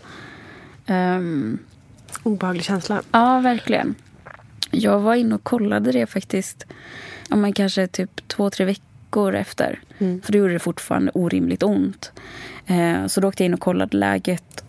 Um, Obehaglig känsla. Ja, verkligen. Jag var inne och kollade det faktiskt om man kanske typ två, tre veckor efter. Mm. För då gjorde det fortfarande orimligt ont. Uh, så då åkte jag in och kollade läget och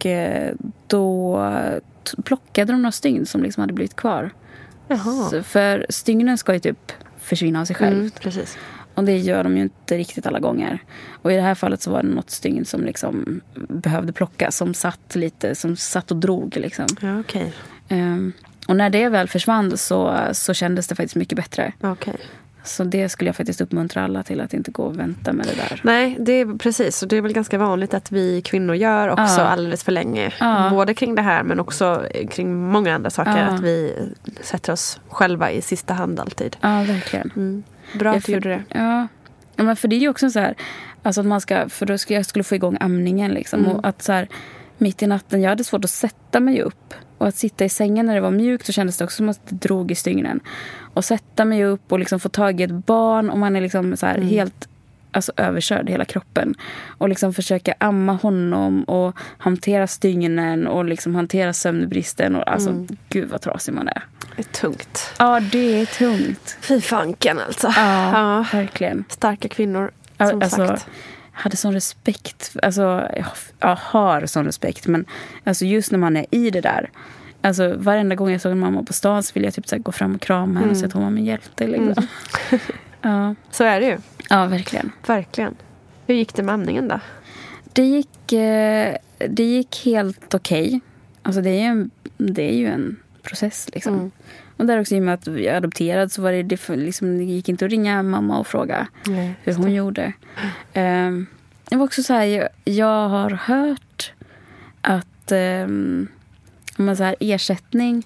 och eh, då t- plockade de några stygn som liksom hade blivit kvar. Så, för stygnen ska ju typ försvinna av sig själv. Mm, precis. Och det gör de ju inte riktigt alla gånger. Och i det här fallet så var det något stygn som liksom behövde plocka, som satt lite, som satt och drog liksom. Ja, okej. Um, och när det väl försvann så, så kändes det faktiskt mycket bättre. Okej. Så det skulle jag faktiskt uppmuntra alla till, att inte gå och vänta med det där. Nej, det är precis. Och det är väl ganska vanligt att vi kvinnor gör också Ja. alldeles för länge. Ja. Både kring det här men också kring många andra saker. Ja. Att vi sätter oss själva i sista hand alltid. Ja, verkligen. Mm. Bra Ja, att du för, gjorde det. Ja. Ja, men för det är ju också så här, alltså att man ska, för då skulle jag skulle få igång amningen liksom. Mm. Och att så här, mitt i natten, jag hade svårt att sätta mig upp. Och att sitta i sängen när det var mjukt så kändes det också som att det drog i stygnen. Och sätta mig upp och liksom få tag i ett barn. Och man är liksom så här Mm. helt alltså, överkörd hela kroppen. Och liksom försöka amma honom och hantera stygnen och liksom hantera sömnbristen. Och, alltså, Mm. gud vad trasig man är. Det är tungt. Ja, det är tungt. Fy fanken alltså. Ja, Ja. verkligen. Starka kvinnor, Ja, som alltså, sagt. hade sån respekt, alltså jag, jag har sån respekt, men alltså just när man är i det där, alltså varenda gång jag såg en mamma på stan så ville jag typ så här, gå fram och krama henne Mm. och säga att hon var min hjälte liksom. Mm. Ja. Så är det ju. Ja, verkligen. Verkligen. Hur gick det med amningen då? Det gick, eh, det gick helt okej. Alltså det är ju en, det är ju en process liksom. Mm. Och där också i och med att jag är adopterad så var det, det, liksom, det gick inte att ringa mamma och fråga Nej, hur hon gjorde. Um, det var också så här, jag, jag har hört att um, om man så här, ersättning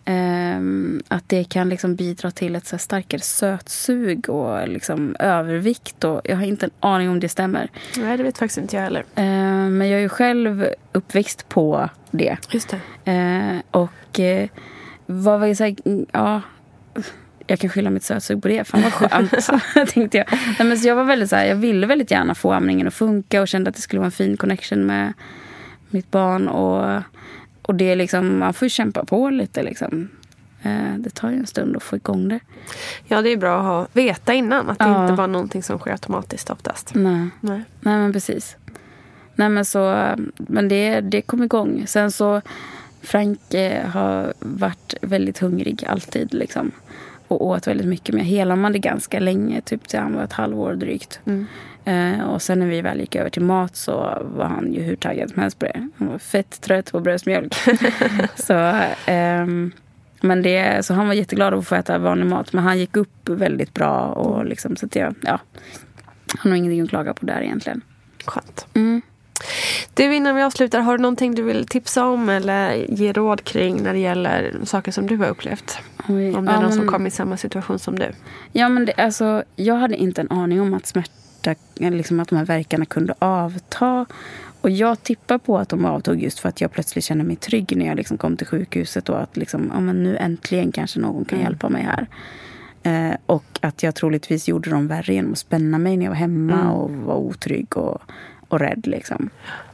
um, att det kan liksom bidra till ett så här starkare sötsug och liksom övervikt, och jag har inte en aning om det stämmer. Nej, det vet faktiskt inte jag heller. Uh, men jag är ju själv uppväxt på det. Just det. Uh, och uh, vad var jag så här, ja, jag kan skylla mitt sötsug på det. Fan vad skönt, tänkte jag. Nej, men så jag var väldigt så här, jag ville väldigt gärna få amningen att funka och kände att det skulle vara en fin connection med mitt barn. Och, och det är liksom, man får ju kämpa på lite liksom. Eh, det tar ju en stund att få igång det. Ja, det är bra att ha, veta innan att det Ja. inte var någonting som sker automatiskt oftast. Nej. Nej. Nej, men precis. Nej, men så, men det, det kom igång. Sen så, Frank eh, har varit väldigt hungrig alltid liksom. Och åt väldigt mycket. Men jag helamade ganska länge. Typ till han var ett halvår drygt. Mm. Eh, och sen när vi väl gick över till mat så var han ju hur taggad som helst på det. Han var fett trött på bröstmjölk. så, ehm, men det, så han var jätteglad att få äta vanlig mat. Men han gick upp väldigt bra. Och liksom, så att jag, ja, han har ingenting att klaga på där egentligen. Skönt. Mm. Du, innan vi avslutar, har du någonting du vill tipsa om eller ge råd kring när det gäller saker som du har upplevt? Oj, om det är ja, någon men, som kom i samma situation som du. Ja, men det, alltså, jag hade inte en aning om att smärta, liksom att de här verkarna kunde avta. Och jag tippar på att de avtog just för att jag plötsligt kände mig trygg när jag liksom kom till sjukhuset. Och att liksom, ja, men nu äntligen kanske någon kan Mm. hjälpa mig här. Eh, och att jag troligtvis gjorde dem värre genom att spänna mig när jag var hemma Mm. och var otrygg och, och rädd liksom.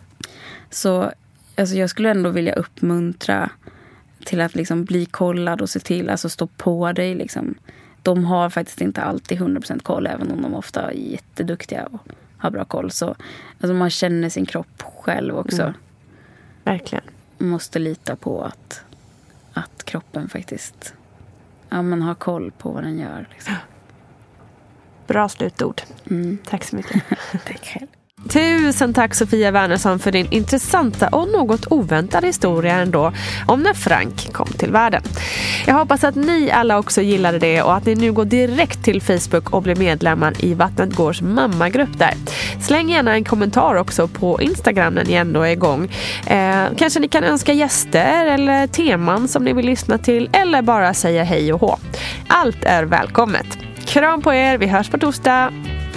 Så alltså, jag skulle ändå vilja uppmuntra till att liksom bli kollad och se till, alltså stå på dig liksom. De har faktiskt inte alltid hundra procent koll, även om de ofta är jätteduktiga och har bra koll. Så alltså, man känner sin kropp själv också. Mm. Verkligen. Man måste lita på att, att kroppen faktiskt, ja, man har koll på vad den gör liksom. Bra slutord. Mm. Tack så mycket. Tack själv. Tusen tack Sofia Wernersson för din intressanta och något oväntade historia ändå om när Frank kom till världen. Jag hoppas att ni alla också gillade det och att ni nu går direkt till Facebook och blir medlemmar i Vattnet Gårs mammagrupp där. Släng gärna en kommentar också på Instagram när ni ändå är igång. Eh, kanske ni kan önska gäster eller teman som ni vill lyssna till eller bara säga hej och hå. Allt är välkommet. Kram på er, vi hörs på torsdag.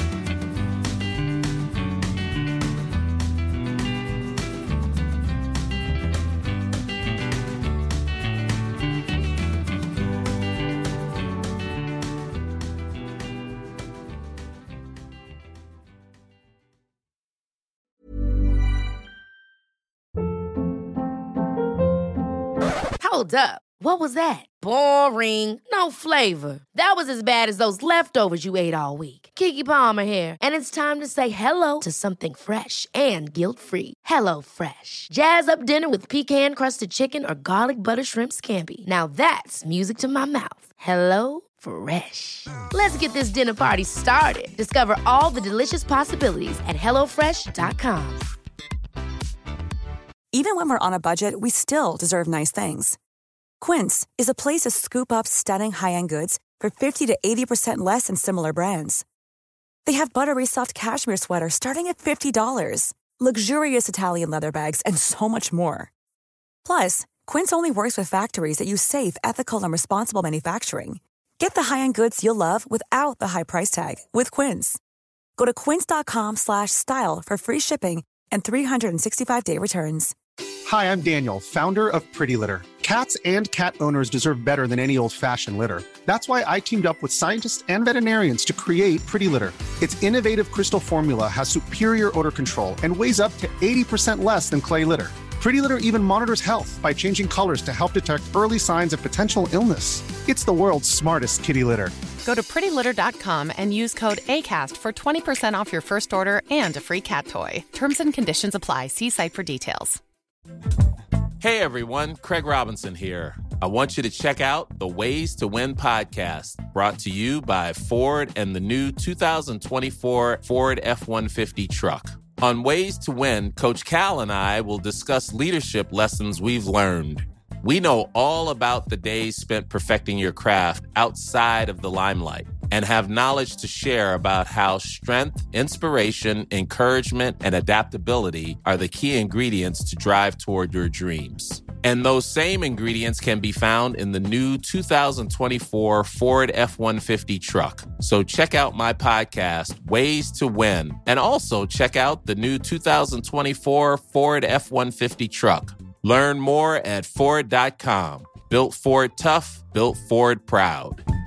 Hold up. What was that? Boring. No flavor. That was as bad as those leftovers you ate all week. Keke Palmer here, and it's time to say hello to something fresh and guilt-free. Hello Fresh. Jazz up dinner with pecan-crusted chicken or garlic butter shrimp scampi. Now that's music to my mouth. Hello Fresh. Let's get this dinner party started. Discover all the delicious possibilities at hello fresh dot com. Even when we're on a budget, we still deserve nice things. Quince is a place to scoop up stunning high-end goods for fifty to eighty percent less than similar brands. They have buttery soft cashmere sweaters starting at fifty dollars, luxurious Italian leather bags, and so much more. Plus, Quince only works with factories that use safe, ethical, and responsible manufacturing. Get the high-end goods you'll love without the high price tag with Quince. Go to quince.com slash style for free shipping and three sixty-five day returns. Hi, I'm Daniel, founder of Pretty Litter. Cats and cat owners deserve better than any old-fashioned litter. That's why I teamed up with scientists and veterinarians to create Pretty Litter. Its innovative crystal formula has superior odor control and weighs up to eighty percent less than clay litter. Pretty Litter even monitors health by changing colors to help detect early signs of potential illness. It's the world's smartest kitty litter. Go to pretty litter dot com and use code ACAST for twenty percent off your first order and a free cat toy. Terms and conditions apply. See site for details. Hey everyone, Craig Robinson here. I want you to check out the Ways to Win podcast, brought to you by Ford and the new two thousand twenty-four Ford F one fifty truck. On Ways to Win, Coach Cal and I will discuss leadership lessons we've learned. We know all about the days spent perfecting your craft outside of the limelight and have knowledge to share about how strength, inspiration, encouragement, and adaptability are the key ingredients to drive toward your dreams. And those same ingredients can be found in the new two thousand twenty-four Ford F one fifty truck. So check out my podcast, Ways to Win, and also check out the new two thousand twenty-four Ford F one fifty truck. Learn more at Ford dot com. Built Ford tough, built Ford proud.